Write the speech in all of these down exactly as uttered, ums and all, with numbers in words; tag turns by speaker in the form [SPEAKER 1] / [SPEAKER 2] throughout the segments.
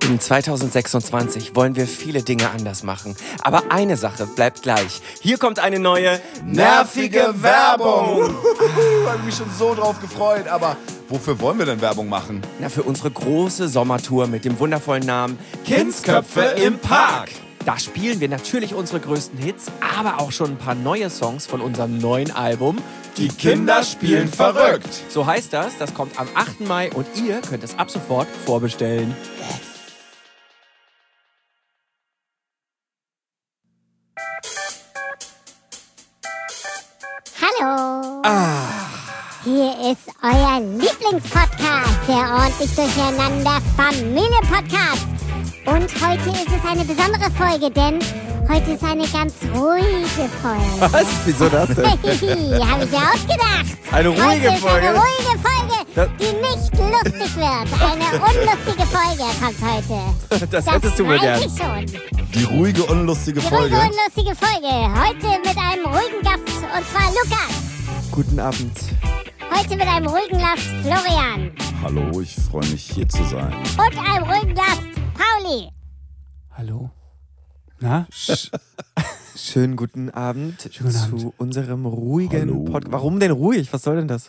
[SPEAKER 1] In zweitausendsechsundzwanzig wollen wir viele Dinge anders machen. Aber eine Sache bleibt gleich. Hier kommt eine neue, nervige Werbung.
[SPEAKER 2] Ich habe mich schon so drauf gefreut. Aber wofür wollen wir denn Werbung machen?
[SPEAKER 1] Na, für unsere große Sommertour mit dem wundervollen Namen Kindsköpfe im Park. Da spielen wir natürlich unsere größten Hits, aber auch schon ein paar neue Songs von unserem neuen Album
[SPEAKER 2] Die Kinder spielen verrückt.
[SPEAKER 1] So heißt das, das kommt am achten Mai und ihr könnt es ab sofort vorbestellen.
[SPEAKER 3] Hallo!
[SPEAKER 1] Ah.
[SPEAKER 3] Hier ist euer Lieblingspodcast, der ordentlich durcheinander Familie-Podcast. Und heute ist es eine besondere Folge, denn heute ist eine ganz ruhige Folge.
[SPEAKER 1] Was? Wieso das denn?
[SPEAKER 3] Habe ich ja ausgedacht.
[SPEAKER 1] Eine ruhige
[SPEAKER 3] heute ist
[SPEAKER 1] Folge?
[SPEAKER 3] eine ruhige Folge,
[SPEAKER 1] Das-
[SPEAKER 3] die nicht lustig wird. Eine unlustige Folge kommt heute.
[SPEAKER 1] Das hättest du mir
[SPEAKER 3] weiß
[SPEAKER 1] gern.
[SPEAKER 3] ich schon.
[SPEAKER 2] Die ruhige, unlustige
[SPEAKER 3] Die
[SPEAKER 2] Folge.
[SPEAKER 3] ruhige, unlustige Folge. Heute mit einem ruhigen Gast, und zwar Lukas.
[SPEAKER 1] Guten Abend.
[SPEAKER 3] Heute mit einem ruhigen Gast, Florian.
[SPEAKER 2] Hallo, ich freue mich, hier zu sein.
[SPEAKER 3] Und einem ruhigen Gast, Pauli.
[SPEAKER 4] Hallo? Na?
[SPEAKER 1] Schönen guten Abend
[SPEAKER 4] Schönen
[SPEAKER 1] zu
[SPEAKER 4] Abend.
[SPEAKER 1] unserem ruhigen
[SPEAKER 2] Hallo.
[SPEAKER 1] Podcast. Warum denn ruhig? Was soll denn das?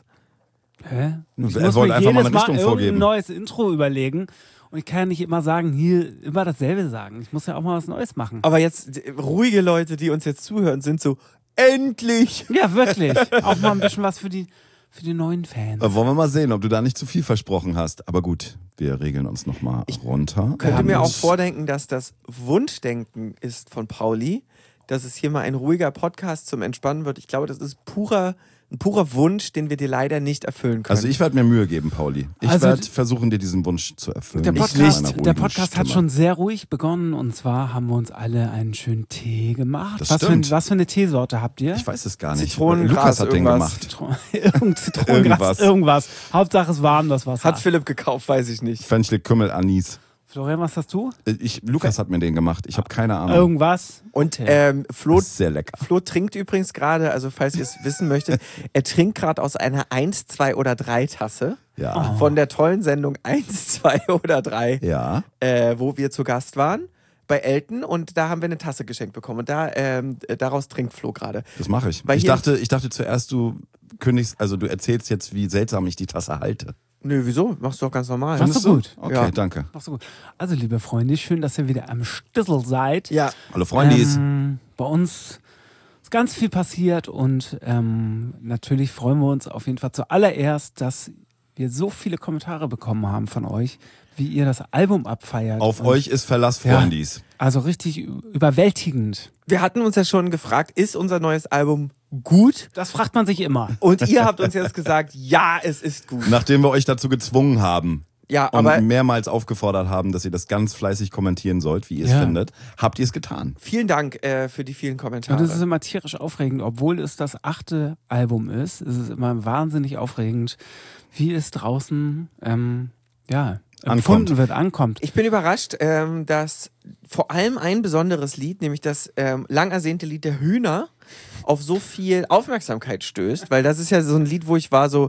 [SPEAKER 4] Hä? Ich
[SPEAKER 2] Er
[SPEAKER 4] muss
[SPEAKER 2] wollte
[SPEAKER 4] mir
[SPEAKER 2] einfach mal
[SPEAKER 4] jedes
[SPEAKER 2] eine Richtung
[SPEAKER 4] Mal
[SPEAKER 2] vorgeben.
[SPEAKER 4] irgendein neues Intro überlegen. Und ich kann ja nicht immer sagen, hier immer dasselbe sagen. Ich muss ja auch mal was Neues machen.
[SPEAKER 1] Aber jetzt, äh, ruhige Leute, die uns jetzt zuhören, sind so, endlich!
[SPEAKER 4] Ja, wirklich. Auch mal ein bisschen was für die, für die neuen Fans.
[SPEAKER 2] Äh, wollen wir mal sehen, ob du da nicht zu viel versprochen hast. Aber gut, wir regeln uns nochmal runter.
[SPEAKER 1] Könnte
[SPEAKER 4] Ja,
[SPEAKER 1] mir auch
[SPEAKER 4] Mensch.
[SPEAKER 1] vordenken, dass das Wunschdenken ist von Pauli, dass es hier mal ein ruhiger Podcast zum Entspannen wird. Ich glaube, das ist purer, ein purer Wunsch, den wir dir leider nicht erfüllen können.
[SPEAKER 2] Also ich werde mir Mühe geben, Pauli. Ich
[SPEAKER 4] Also
[SPEAKER 2] werde
[SPEAKER 4] d-
[SPEAKER 2] versuchen, dir diesen Wunsch zu erfüllen.
[SPEAKER 4] Der
[SPEAKER 2] Ich
[SPEAKER 4] Podcast,
[SPEAKER 2] mit meiner
[SPEAKER 4] der
[SPEAKER 2] ruhigen
[SPEAKER 4] Podcast hat
[SPEAKER 2] Stimme.
[SPEAKER 4] schon sehr ruhig begonnen. Und zwar haben wir uns alle einen schönen Tee gemacht.
[SPEAKER 2] Das
[SPEAKER 4] was, für,
[SPEAKER 2] stimmt.
[SPEAKER 4] was für eine Teesorte habt ihr?
[SPEAKER 2] Ich weiß es gar nicht.
[SPEAKER 1] Zitronengras,
[SPEAKER 2] Lukas hat den
[SPEAKER 1] irgendwas.
[SPEAKER 2] gemacht.
[SPEAKER 4] Zitron- Irgend Zitronengras,
[SPEAKER 2] Irgendwas.
[SPEAKER 4] irgendwas. Hauptsache es warm, das Wasser.
[SPEAKER 1] Hat Philipp gekauft, weiß ich nicht.
[SPEAKER 2] Fenchel, Kümmel, Anis.
[SPEAKER 4] Florian, was hast du?
[SPEAKER 2] Ich, Lukas hat mir den gemacht. Ich habe keine Ahnung.
[SPEAKER 4] Irgendwas?
[SPEAKER 1] Und ähm, Flo,
[SPEAKER 2] Das ist sehr lecker.
[SPEAKER 1] Flo trinkt übrigens gerade, also falls ihr es wissen möchtet, er trinkt gerade aus einer eins, zwei oder drei Tasse
[SPEAKER 2] Ja.
[SPEAKER 1] von der tollen Sendung eins, zwei oder drei,
[SPEAKER 2] Ja.
[SPEAKER 1] äh, wo wir zu Gast waren bei Elton und da haben wir eine Tasse geschenkt bekommen und da ähm, äh, daraus trinkt Flo gerade.
[SPEAKER 2] Das mache ich.
[SPEAKER 1] Weil
[SPEAKER 2] Ich
[SPEAKER 1] hier-
[SPEAKER 2] dachte, ich dachte zuerst, du kündigst, also du erzählst jetzt, wie seltsam ich die Tasse halte.
[SPEAKER 1] Nö, wieso? Machst du doch ganz normal.
[SPEAKER 4] Machst du gut.
[SPEAKER 2] Okay,
[SPEAKER 1] Ja.
[SPEAKER 2] danke.
[SPEAKER 4] Machst du gut. Also, liebe Freunde, schön, dass ihr wieder am Stissel seid.
[SPEAKER 1] Ja,
[SPEAKER 2] Hallo Freundis.
[SPEAKER 4] Ähm, bei uns ist ganz viel passiert und ähm, natürlich freuen wir uns auf jeden Fall zuallererst, dass wir so viele Kommentare bekommen haben von euch, wie ihr das Album abfeiert.
[SPEAKER 2] Auf
[SPEAKER 4] Und
[SPEAKER 2] euch ist Verlass,
[SPEAKER 4] Ja.
[SPEAKER 2] Freundis.
[SPEAKER 4] Also richtig ü- überwältigend.
[SPEAKER 1] wir hatten uns ja schon gefragt, ist unser neues Album gut?
[SPEAKER 4] Das fragt man sich immer.
[SPEAKER 1] Und ihr habt uns jetzt gesagt, ja, es ist gut.
[SPEAKER 2] Nachdem wir euch dazu gezwungen haben
[SPEAKER 1] Ja,
[SPEAKER 2] und
[SPEAKER 1] aber
[SPEAKER 2] mehrmals aufgefordert haben, dass ihr das ganz fleißig kommentieren sollt, wie ihr es
[SPEAKER 4] Ja.
[SPEAKER 2] findet, habt ihr es getan.
[SPEAKER 1] vielen Dank äh, für die vielen
[SPEAKER 4] Und
[SPEAKER 1] Kommentare.
[SPEAKER 4] es ist immer tierisch aufregend, obwohl es das achte Album ist. Es ist immer wahnsinnig aufregend, wie es draußen ähm, ja, empfunden
[SPEAKER 2] Ankommt.
[SPEAKER 4] wird, ankommt.
[SPEAKER 1] Ich bin überrascht, ähm, dass vor allem ein besonderes Lied, nämlich das ähm, lang ersehnte Lied der Hühner, auf so viel Aufmerksamkeit stößt, weil das ist ja so ein Lied, wo ich war so,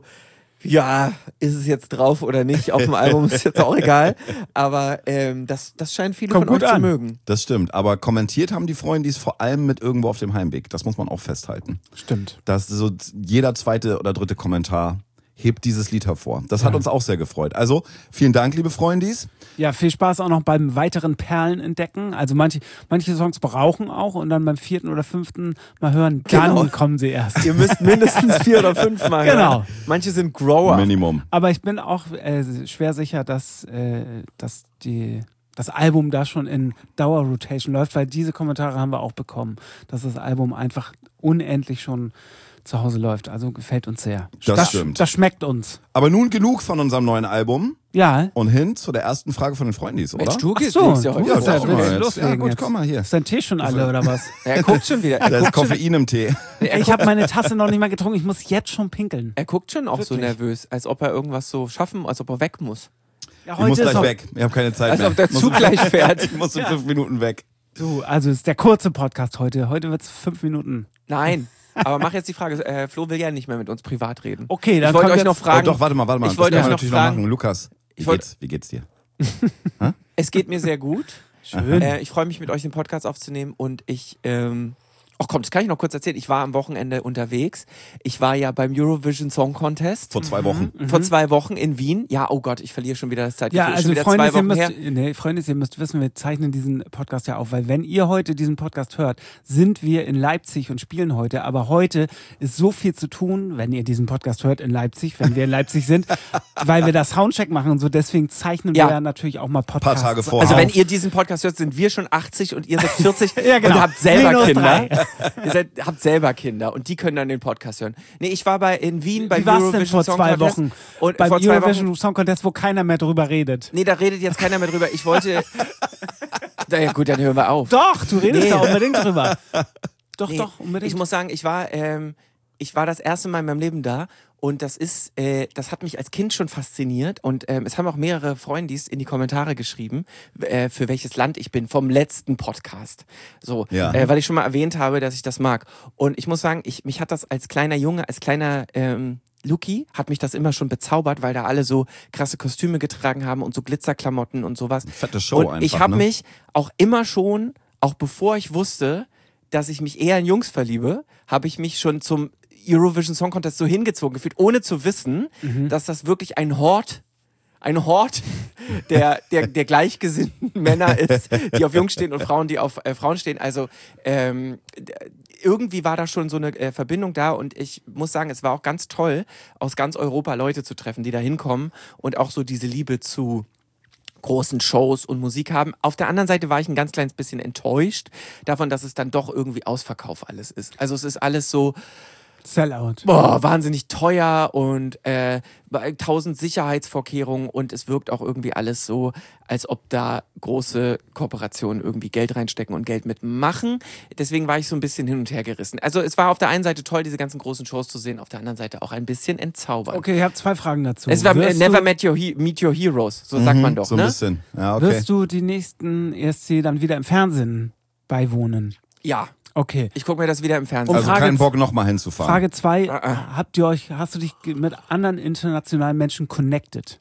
[SPEAKER 1] ja, ist es jetzt drauf oder nicht, auf dem Album ist jetzt auch egal, aber ähm, das, das scheint viele
[SPEAKER 4] Kommt
[SPEAKER 1] von euch
[SPEAKER 4] gut
[SPEAKER 1] zu
[SPEAKER 4] an.
[SPEAKER 1] mögen.
[SPEAKER 2] Das stimmt, aber kommentiert haben die Freundis vor allem mit irgendwo auf dem Heimweg. Das muss man auch festhalten.
[SPEAKER 4] Stimmt.
[SPEAKER 2] Dass so jeder zweite oder dritte Kommentar hebt dieses Lied hervor. Das hat
[SPEAKER 4] Ja.
[SPEAKER 2] uns auch sehr gefreut. Also, vielen Dank, liebe Freundis.
[SPEAKER 4] Ja, viel Spaß auch noch beim weiteren Perlen entdecken. Also manche, manche Songs brauchen auch und dann beim vierten oder fünften mal hören, dann
[SPEAKER 1] Genau.
[SPEAKER 4] kommen sie erst.
[SPEAKER 1] Ihr müsst mindestens vier oder fünf Mal hören.
[SPEAKER 4] Genau.
[SPEAKER 1] Manche sind Grower.
[SPEAKER 2] Minimum.
[SPEAKER 4] Aber ich bin auch äh, schwer sicher, dass, äh, dass die, das Album da schon in Dauerrotation läuft, weil diese Kommentare haben wir auch bekommen, dass das Album einfach unendlich schon zu Hause läuft. Also gefällt uns sehr.
[SPEAKER 2] Das stimmt.
[SPEAKER 4] Das schmeckt uns.
[SPEAKER 2] Aber nun genug von unserem neuen Album
[SPEAKER 4] Ja.
[SPEAKER 2] und hin zu der ersten Frage von den Freundis, oder?
[SPEAKER 1] Mensch, du
[SPEAKER 4] Ach
[SPEAKER 1] gehst
[SPEAKER 4] so,
[SPEAKER 1] legst ja
[SPEAKER 4] du
[SPEAKER 1] heute
[SPEAKER 2] ja,
[SPEAKER 4] bist
[SPEAKER 1] vor.
[SPEAKER 4] ja
[SPEAKER 2] sag
[SPEAKER 4] willst
[SPEAKER 2] mal
[SPEAKER 4] du
[SPEAKER 2] jetzt.
[SPEAKER 4] loslegen
[SPEAKER 2] Ja, gut,
[SPEAKER 4] jetzt?
[SPEAKER 2] komm mal hier.
[SPEAKER 4] Ist dein Tee schon alle oder was?
[SPEAKER 1] Er guckt schon wieder.
[SPEAKER 2] Da
[SPEAKER 1] Er
[SPEAKER 2] ist
[SPEAKER 1] guckt schon,
[SPEAKER 2] Koffein im Tee.
[SPEAKER 4] Ich habe meine Tasse noch nicht mal getrunken. Ich muss jetzt schon pinkeln.
[SPEAKER 1] er guckt schon auch so
[SPEAKER 4] Wirklich?
[SPEAKER 1] nervös, als ob er irgendwas so schaffen, als ob er weg muss.
[SPEAKER 4] Ja,
[SPEAKER 2] Ich muss gleich
[SPEAKER 4] auch-
[SPEAKER 2] weg. Ich habe keine Zeit
[SPEAKER 1] Als
[SPEAKER 2] mehr.
[SPEAKER 1] ob der
[SPEAKER 2] Muss
[SPEAKER 1] Zug
[SPEAKER 2] in-
[SPEAKER 1] gleich fährt.
[SPEAKER 2] Ich muss in fünf Minuten weg.
[SPEAKER 4] Du, also es ist der kurze Podcast heute. Heute wird es fünf Minuten.
[SPEAKER 1] Nein. Aber mach jetzt die Frage, äh, Flo will ja nicht mehr mit uns privat reden.
[SPEAKER 4] Okay, dann
[SPEAKER 1] ich wollte
[SPEAKER 4] kommt
[SPEAKER 1] euch noch
[SPEAKER 4] jetzt-
[SPEAKER 1] fragen.
[SPEAKER 2] Oh, doch, warte mal, warte mal.
[SPEAKER 1] Ich wollte
[SPEAKER 2] das
[SPEAKER 1] euch
[SPEAKER 2] können wir
[SPEAKER 1] noch
[SPEAKER 2] natürlich
[SPEAKER 1] fragen-
[SPEAKER 2] noch machen. Lukas, wie
[SPEAKER 1] Ich wollt-
[SPEAKER 2] geht's, wie geht's dir?
[SPEAKER 1] Es geht mir sehr gut.
[SPEAKER 4] Schön.
[SPEAKER 1] Äh, ich freue mich, mit euch den Podcast aufzunehmen und ich, ähm, ach komm, das kann ich noch kurz erzählen. Ich war am Wochenende unterwegs. Ich war ja beim Eurovision Song Contest.
[SPEAKER 2] Vor zwei Wochen.
[SPEAKER 1] Vor zwei Wochen in Wien. Ja, oh Gott, ich verliere schon wieder das Zeitgefühl.
[SPEAKER 4] Ja,
[SPEAKER 1] Schon
[SPEAKER 4] also
[SPEAKER 1] wieder
[SPEAKER 4] Freunde,
[SPEAKER 1] zwei
[SPEAKER 4] ihr
[SPEAKER 1] Wochen her.
[SPEAKER 4] müsst, nee, Freunde, ihr müsst wissen, wir zeichnen diesen Podcast ja auf, weil wenn ihr heute diesen Podcast hört, sind wir in Leipzig und spielen heute, aber heute ist so viel zu tun, wenn ihr diesen Podcast hört in Leipzig, wenn wir in Leipzig sind, weil wir da Soundcheck machen und so, deswegen zeichnen
[SPEAKER 1] Ja.
[SPEAKER 4] wir ja natürlich auch mal Podcasts.
[SPEAKER 2] Tage vor.
[SPEAKER 1] Also
[SPEAKER 2] Auf.
[SPEAKER 1] wenn ihr diesen Podcast hört, sind wir schon achtzig und ihr seid vierzig
[SPEAKER 4] Ja, genau.
[SPEAKER 1] und habt selber
[SPEAKER 4] Minus
[SPEAKER 1] Kinder.
[SPEAKER 4] drei.
[SPEAKER 1] Ihr seid, habt selber Kinder und die können dann den Podcast hören. Nee, ich war bei in Wien beim
[SPEAKER 4] Wie war's
[SPEAKER 1] Eurovision
[SPEAKER 4] denn vor
[SPEAKER 1] Song
[SPEAKER 4] zwei
[SPEAKER 1] Contest.
[SPEAKER 4] Wochen?
[SPEAKER 1] Und
[SPEAKER 4] Beim
[SPEAKER 1] vor zwei
[SPEAKER 4] Eurovision
[SPEAKER 1] Wochen.
[SPEAKER 4] Song Contest, wo keiner mehr drüber redet.
[SPEAKER 1] Nee, da redet jetzt keiner mehr drüber. Ich wollte. Na ja, gut, dann hören wir auf.
[SPEAKER 4] Doch, du redest
[SPEAKER 1] Nee.
[SPEAKER 4] da unbedingt drüber. Doch,
[SPEAKER 1] Nee,
[SPEAKER 4] doch, unbedingt.
[SPEAKER 1] Ich muss sagen, ich war, ähm, ich war das erste Mal in meinem Leben da und das ist, äh, das hat mich als Kind schon fasziniert und ähm, es haben auch mehrere Freundis in die Kommentare geschrieben, äh, für welches Land ich bin vom letzten Podcast. So,
[SPEAKER 2] Ja.
[SPEAKER 1] äh, weil ich schon mal erwähnt habe, dass ich das mag. Und ich muss sagen, ich, mich hat das als kleiner Junge, als kleiner ähm, Luki hat mich das immer schon bezaubert, weil da alle so krasse Kostüme getragen haben und so Glitzerklamotten und sowas.
[SPEAKER 2] Fette Show
[SPEAKER 1] und
[SPEAKER 2] einfach,
[SPEAKER 1] ich habe
[SPEAKER 2] ne?
[SPEAKER 1] mich auch immer schon, auch bevor ich wusste, dass ich mich eher in Jungs verliebe, habe ich mich schon zum Eurovision Song Contest so hingezogen gefühlt, ohne zu wissen, dass das wirklich ein Hort, ein Hort der, der, der gleichgesinnten Männer ist, die auf Jungs stehen und Frauen, die auf äh, Frauen stehen. Also ähm, irgendwie war da schon so eine äh, Verbindung da und ich muss sagen, es war auch ganz toll, aus ganz Europa Leute zu treffen, die da hinkommen und auch so diese Liebe zu großen Shows und Musik haben. Auf der anderen Seite war ich ein ganz kleines bisschen enttäuscht davon, dass es dann doch irgendwie Ausverkauf alles ist. Also es ist alles so,
[SPEAKER 4] Sellout.
[SPEAKER 1] boah, wahnsinnig teuer und äh, tausend Sicherheitsvorkehrungen und es wirkt auch irgendwie alles so, als ob da große Kooperationen irgendwie Geld reinstecken und Geld mitmachen. Deswegen war ich so ein bisschen hin und her gerissen. Also es war auf der einen Seite toll, diese ganzen großen Shows zu sehen, auf der anderen Seite auch ein bisschen entzaubernd.
[SPEAKER 4] Okay, ich habe zwei Fragen dazu.
[SPEAKER 1] Es war äh,
[SPEAKER 4] Wirst
[SPEAKER 1] Never
[SPEAKER 4] du,
[SPEAKER 1] met your he Meet Your Heroes, so sagt man doch,
[SPEAKER 2] So ein
[SPEAKER 1] ne?
[SPEAKER 2] bisschen. Ja, okay.
[SPEAKER 4] Wirst du die nächsten E S C dann wieder im Fernsehen beiwohnen?
[SPEAKER 1] Ja,
[SPEAKER 4] Okay.
[SPEAKER 1] ich gucke mir das wieder im Fernsehen
[SPEAKER 4] Und
[SPEAKER 2] Also
[SPEAKER 4] Frage
[SPEAKER 2] keinen
[SPEAKER 4] z-
[SPEAKER 2] Bock nochmal hinzufahren.
[SPEAKER 4] Frage zwei,
[SPEAKER 1] Ah, ah.
[SPEAKER 4] habt ihr euch, hast du dich ge- mit anderen internationalen Menschen connected?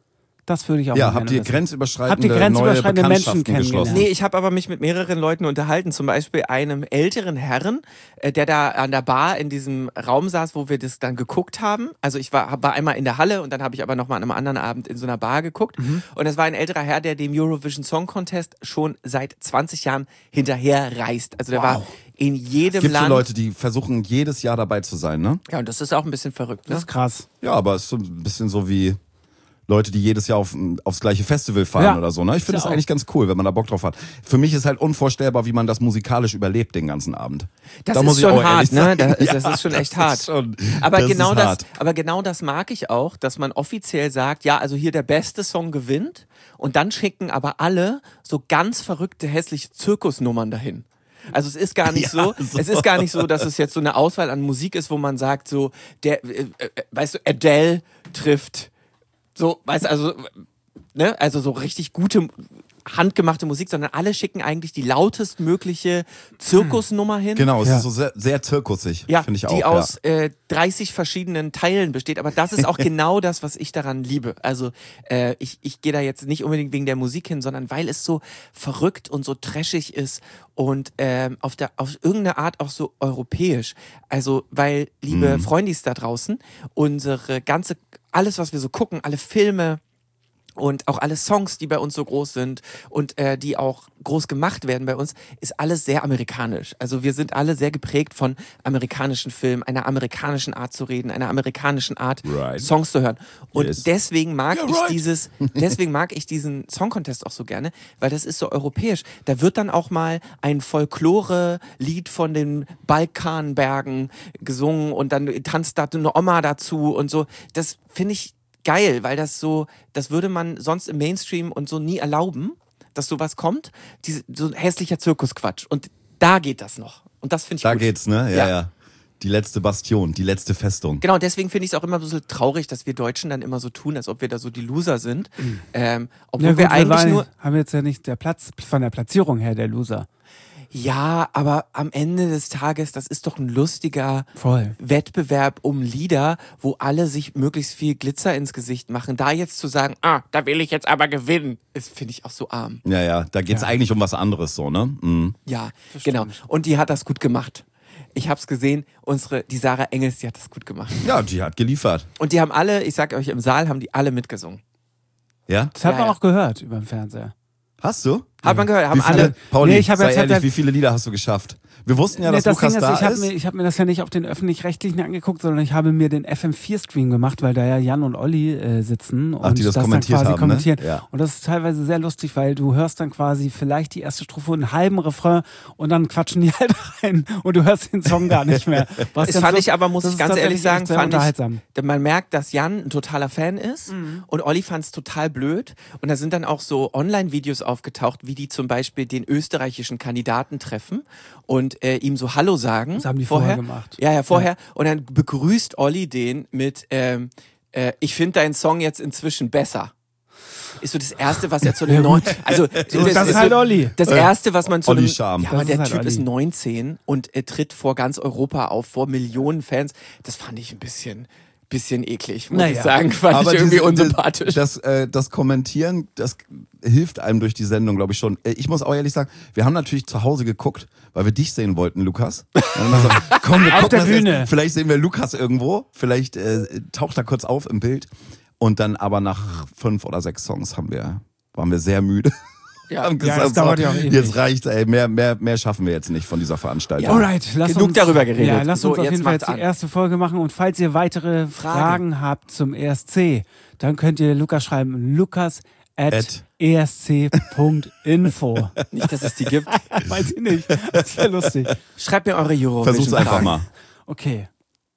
[SPEAKER 4] Das würde ich auch
[SPEAKER 2] ja,
[SPEAKER 4] mal
[SPEAKER 2] habt
[SPEAKER 4] gerne
[SPEAKER 2] ihr
[SPEAKER 4] wissen.
[SPEAKER 2] grenzüberschreitende,
[SPEAKER 4] Habt ihr grenzüberschreitende
[SPEAKER 2] neue
[SPEAKER 4] Menschen
[SPEAKER 2] Bekanntschaften
[SPEAKER 4] kennengelernt?
[SPEAKER 2] geschlossen?
[SPEAKER 1] Nee, ich habe aber mich mit mehreren Leuten unterhalten, zum Beispiel einem älteren Herrn, äh, der da an der Bar in diesem Raum saß, wo wir das dann geguckt haben. Also ich war, war einmal in der Halle und dann habe ich aber nochmal an einem anderen Abend in so einer Bar geguckt.
[SPEAKER 2] Mhm.
[SPEAKER 1] Und das war ein älterer Herr, der dem Eurovision Song Contest schon seit zwanzig Jahren hinterher reist. Also der war in jedem
[SPEAKER 2] Es gibt so
[SPEAKER 1] Land.
[SPEAKER 2] Leute, die versuchen jedes Jahr dabei zu sein, ne?
[SPEAKER 1] Ja, und das ist auch ein bisschen verrückt,
[SPEAKER 4] Das
[SPEAKER 1] ne?
[SPEAKER 4] ist krass.
[SPEAKER 2] Ja, aber es ist so ein bisschen so wie Leute, die jedes Jahr auf, aufs gleiche Festival fahren
[SPEAKER 4] Ja.
[SPEAKER 2] oder so. Ne? Ich finde
[SPEAKER 4] Ist
[SPEAKER 2] das
[SPEAKER 4] ja
[SPEAKER 2] eigentlich ganz cool, wenn man da Bock drauf hat. Für mich ist halt unvorstellbar, wie man das musikalisch überlebt den ganzen Abend.
[SPEAKER 1] Das
[SPEAKER 2] Da
[SPEAKER 1] ist
[SPEAKER 2] muss ich
[SPEAKER 1] schon
[SPEAKER 2] auch
[SPEAKER 1] hart,
[SPEAKER 2] ehrlich
[SPEAKER 1] ne?
[SPEAKER 2] sagen.
[SPEAKER 1] Da ist-
[SPEAKER 2] Ja,
[SPEAKER 1] das ist schon echt
[SPEAKER 2] ist
[SPEAKER 1] hart.
[SPEAKER 2] schon-
[SPEAKER 1] Aber
[SPEAKER 2] das
[SPEAKER 1] genau
[SPEAKER 2] ist
[SPEAKER 1] das,
[SPEAKER 2] hart.
[SPEAKER 1] aber genau das mag ich auch, dass man offiziell sagt, ja, also hier der beste Song gewinnt und dann schicken aber alle so ganz verrückte, hässliche Zirkusnummern dahin. Also es ist gar nicht
[SPEAKER 2] Ja,
[SPEAKER 1] so,
[SPEAKER 2] so.
[SPEAKER 1] es ist gar nicht so, dass es jetzt so eine Auswahl an Musik ist, wo man sagt, so, der, äh, äh, weißt du, Adele trifft, so, weißt du, also, ne, also so richtig gute, handgemachte Musik, sondern alle schicken eigentlich die lautestmögliche Zirkusnummer hin.
[SPEAKER 2] Genau, es
[SPEAKER 4] Ja.
[SPEAKER 2] ist so sehr, sehr zirkusig,
[SPEAKER 1] Ja,
[SPEAKER 2] finde ich auch.
[SPEAKER 1] die
[SPEAKER 2] ja.
[SPEAKER 1] aus äh, dreißig verschiedenen Teilen besteht. Aber das ist auch genau das, was ich daran liebe. Also äh, ich, ich gehe da jetzt nicht unbedingt wegen der Musik hin, sondern weil es so verrückt und so trashig ist und ähm, auf, der, auf irgendeine Art auch so europäisch. Also weil, liebe
[SPEAKER 2] Mhm.
[SPEAKER 1] Freundis da draußen, unsere ganze, alles, was wir so gucken, alle Filme, und auch alle Songs, die bei uns so groß sind und äh, die auch groß gemacht werden bei uns, ist alles sehr amerikanisch. Also wir sind alle sehr geprägt von amerikanischen Filmen, einer amerikanischen Art zu reden, einer amerikanischen Art
[SPEAKER 2] Right.
[SPEAKER 1] Songs zu hören. Und
[SPEAKER 2] Yes.
[SPEAKER 1] deswegen mag
[SPEAKER 2] Yeah,
[SPEAKER 1] ich
[SPEAKER 2] right.
[SPEAKER 1] dieses, deswegen mag ich diesen Song Contest auch so gerne, weil das ist so europäisch. Da wird dann auch mal ein Folklore-Lied von den Balkanbergen gesungen und dann tanzt da eine Oma dazu und so. Das finde ich geil, weil das so, das würde man sonst im Mainstream und so nie erlauben, dass sowas kommt. Diese, so ein hässlicher Zirkusquatsch. Und da geht das noch. Und das finde ich
[SPEAKER 2] Da
[SPEAKER 1] gut.
[SPEAKER 2] geht's, ne? Ja,
[SPEAKER 1] Ja.
[SPEAKER 2] ja. Die letzte Bastion, die letzte Festung.
[SPEAKER 1] Genau, deswegen finde ich es auch immer so traurig, dass wir Deutschen dann immer so tun, als ob wir da so die Loser sind. Ähm, obwohl
[SPEAKER 4] Ja, gut,
[SPEAKER 1] wir eigentlich
[SPEAKER 4] waren,
[SPEAKER 1] nur.
[SPEAKER 4] haben jetzt ja nicht der Platz von der Platzierung her der Loser.
[SPEAKER 1] Ja, aber am Ende des Tages, das ist doch ein lustiger
[SPEAKER 4] Voll.
[SPEAKER 1] Wettbewerb um Lieder, wo alle sich möglichst viel Glitzer ins Gesicht machen. Da jetzt zu sagen, ah, da will ich jetzt aber gewinnen, ist, finde ich auch so arm.
[SPEAKER 2] Ja, ja, da geht's
[SPEAKER 4] Ja.
[SPEAKER 2] eigentlich um was anderes so, ne? Mhm.
[SPEAKER 1] Ja, genau. Und die hat das gut gemacht. Ich hab's gesehen, unsere, die Sarah Engels, die hat das gut gemacht.
[SPEAKER 2] Ja, die hat geliefert.
[SPEAKER 1] Und die haben alle, ich sag euch, im Saal haben die alle mitgesungen.
[SPEAKER 2] Ja?
[SPEAKER 4] Das hat
[SPEAKER 1] Ja,
[SPEAKER 4] man
[SPEAKER 1] ja.
[SPEAKER 4] auch gehört über den Fernseher.
[SPEAKER 2] Hast du?
[SPEAKER 1] Hat man gehört, haben
[SPEAKER 2] Wie viele,
[SPEAKER 1] alle.
[SPEAKER 2] Pauli,
[SPEAKER 4] Nee, ich hab
[SPEAKER 2] sei
[SPEAKER 4] jetzt
[SPEAKER 2] ehrlich,
[SPEAKER 4] halt-
[SPEAKER 2] wie viele Lieder hast du geschafft? Wir wussten ja,
[SPEAKER 4] Nee,
[SPEAKER 2] dass
[SPEAKER 4] das
[SPEAKER 2] Lukas
[SPEAKER 4] Ding ist,
[SPEAKER 2] da
[SPEAKER 4] ich habe
[SPEAKER 2] ist.
[SPEAKER 4] mir, ich hab mir das ja nicht auf den Öffentlich-Rechtlichen angeguckt, sondern ich habe mir den F M vier Stream gemacht, weil da ja Jan und Olli äh, sitzen und
[SPEAKER 2] Ach, die das
[SPEAKER 4] dann
[SPEAKER 2] kommentiert
[SPEAKER 4] quasi
[SPEAKER 2] haben,
[SPEAKER 4] kommentieren.
[SPEAKER 2] ne? Ja.
[SPEAKER 4] Und das ist teilweise sehr lustig, weil du hörst dann quasi vielleicht die erste Strophe, einen halben Refrain und dann quatschen die halt rein und du hörst den Song gar nicht mehr. Was
[SPEAKER 1] Das
[SPEAKER 4] ganz
[SPEAKER 1] fand
[SPEAKER 4] lust-
[SPEAKER 1] ich aber, muss
[SPEAKER 4] das
[SPEAKER 1] ich
[SPEAKER 4] ist
[SPEAKER 1] ganz ehrlich
[SPEAKER 4] tatsächlich
[SPEAKER 1] sagen,
[SPEAKER 4] echt sehr
[SPEAKER 1] fand
[SPEAKER 4] unterhaltsam.
[SPEAKER 1] ich, man merkt, dass Jan ein totaler Fan ist und Olli fand es total blöd. Und da sind dann auch so Online-Videos aufgetaucht, wie die zum Beispiel den österreichischen Kandidaten treffen und äh, ihm so Hallo sagen.
[SPEAKER 4] Das haben die
[SPEAKER 1] vorher
[SPEAKER 4] vorher gemacht.
[SPEAKER 1] Ja, ja, vorher. Und dann begrüßt Olli den mit, ähm, äh, ich finde deinen Song jetzt inzwischen besser. Ist so das Erste, was er zu einem neuen... Also, das,
[SPEAKER 4] das ist halt Olli.
[SPEAKER 1] Das Erste, was man zu
[SPEAKER 2] Olli
[SPEAKER 1] einem...
[SPEAKER 2] Charme.
[SPEAKER 1] Ja, aber
[SPEAKER 4] Das
[SPEAKER 1] der
[SPEAKER 4] ist halt
[SPEAKER 1] Typ
[SPEAKER 4] Olli.
[SPEAKER 1] ist neunzehn und er tritt vor ganz Europa auf, vor Millionen Fans. Das fand ich ein bisschen... Bisschen eklig, muss
[SPEAKER 4] Naja.
[SPEAKER 1] ich sagen. Fand
[SPEAKER 2] Aber
[SPEAKER 1] ich irgendwie
[SPEAKER 2] diese-
[SPEAKER 1] unsympathisch.
[SPEAKER 2] Das, äh, das Kommentieren, das hilft einem durch die Sendung, glaube ich schon. Äh, Ich muss auch ehrlich sagen, wir haben natürlich zu Hause geguckt, weil wir dich sehen wollten, Lukas. Und dann haben wir so, komm, wir
[SPEAKER 4] Auf
[SPEAKER 2] gucken
[SPEAKER 4] der
[SPEAKER 2] das jetzt.
[SPEAKER 4] Bühne.
[SPEAKER 2] Vielleicht sehen wir Lukas irgendwo, vielleicht äh, taucht er kurz auf im Bild. Und dann aber nach fünf oder sechs Songs haben wir, waren wir sehr müde.
[SPEAKER 1] Ja.
[SPEAKER 2] Haben
[SPEAKER 4] Ja, das dauert ja auch ewig.
[SPEAKER 2] Jetzt reicht's, ey, mehr, mehr, mehr schaffen wir jetzt nicht von dieser Veranstaltung.
[SPEAKER 4] Alright, lass
[SPEAKER 1] Genug
[SPEAKER 4] uns,
[SPEAKER 1] darüber geredet.
[SPEAKER 4] Ja, lass
[SPEAKER 1] So,
[SPEAKER 4] uns auf
[SPEAKER 1] jetzt
[SPEAKER 4] jeden Fall
[SPEAKER 1] macht's
[SPEAKER 4] jetzt die
[SPEAKER 1] an.
[SPEAKER 4] erste Folge machen und falls ihr weitere
[SPEAKER 1] Frage.
[SPEAKER 4] Fragen habt zum E S C, dann könnt ihr Lukas schreiben, lukas at
[SPEAKER 2] At.
[SPEAKER 4] e s c punkt info.
[SPEAKER 1] Nicht, dass es die gibt.
[SPEAKER 4] Weiß ich nicht, das ist ja lustig.
[SPEAKER 1] Schreibt mir eure Eurovision.
[SPEAKER 2] Versuch's einfach mal.
[SPEAKER 4] Okay.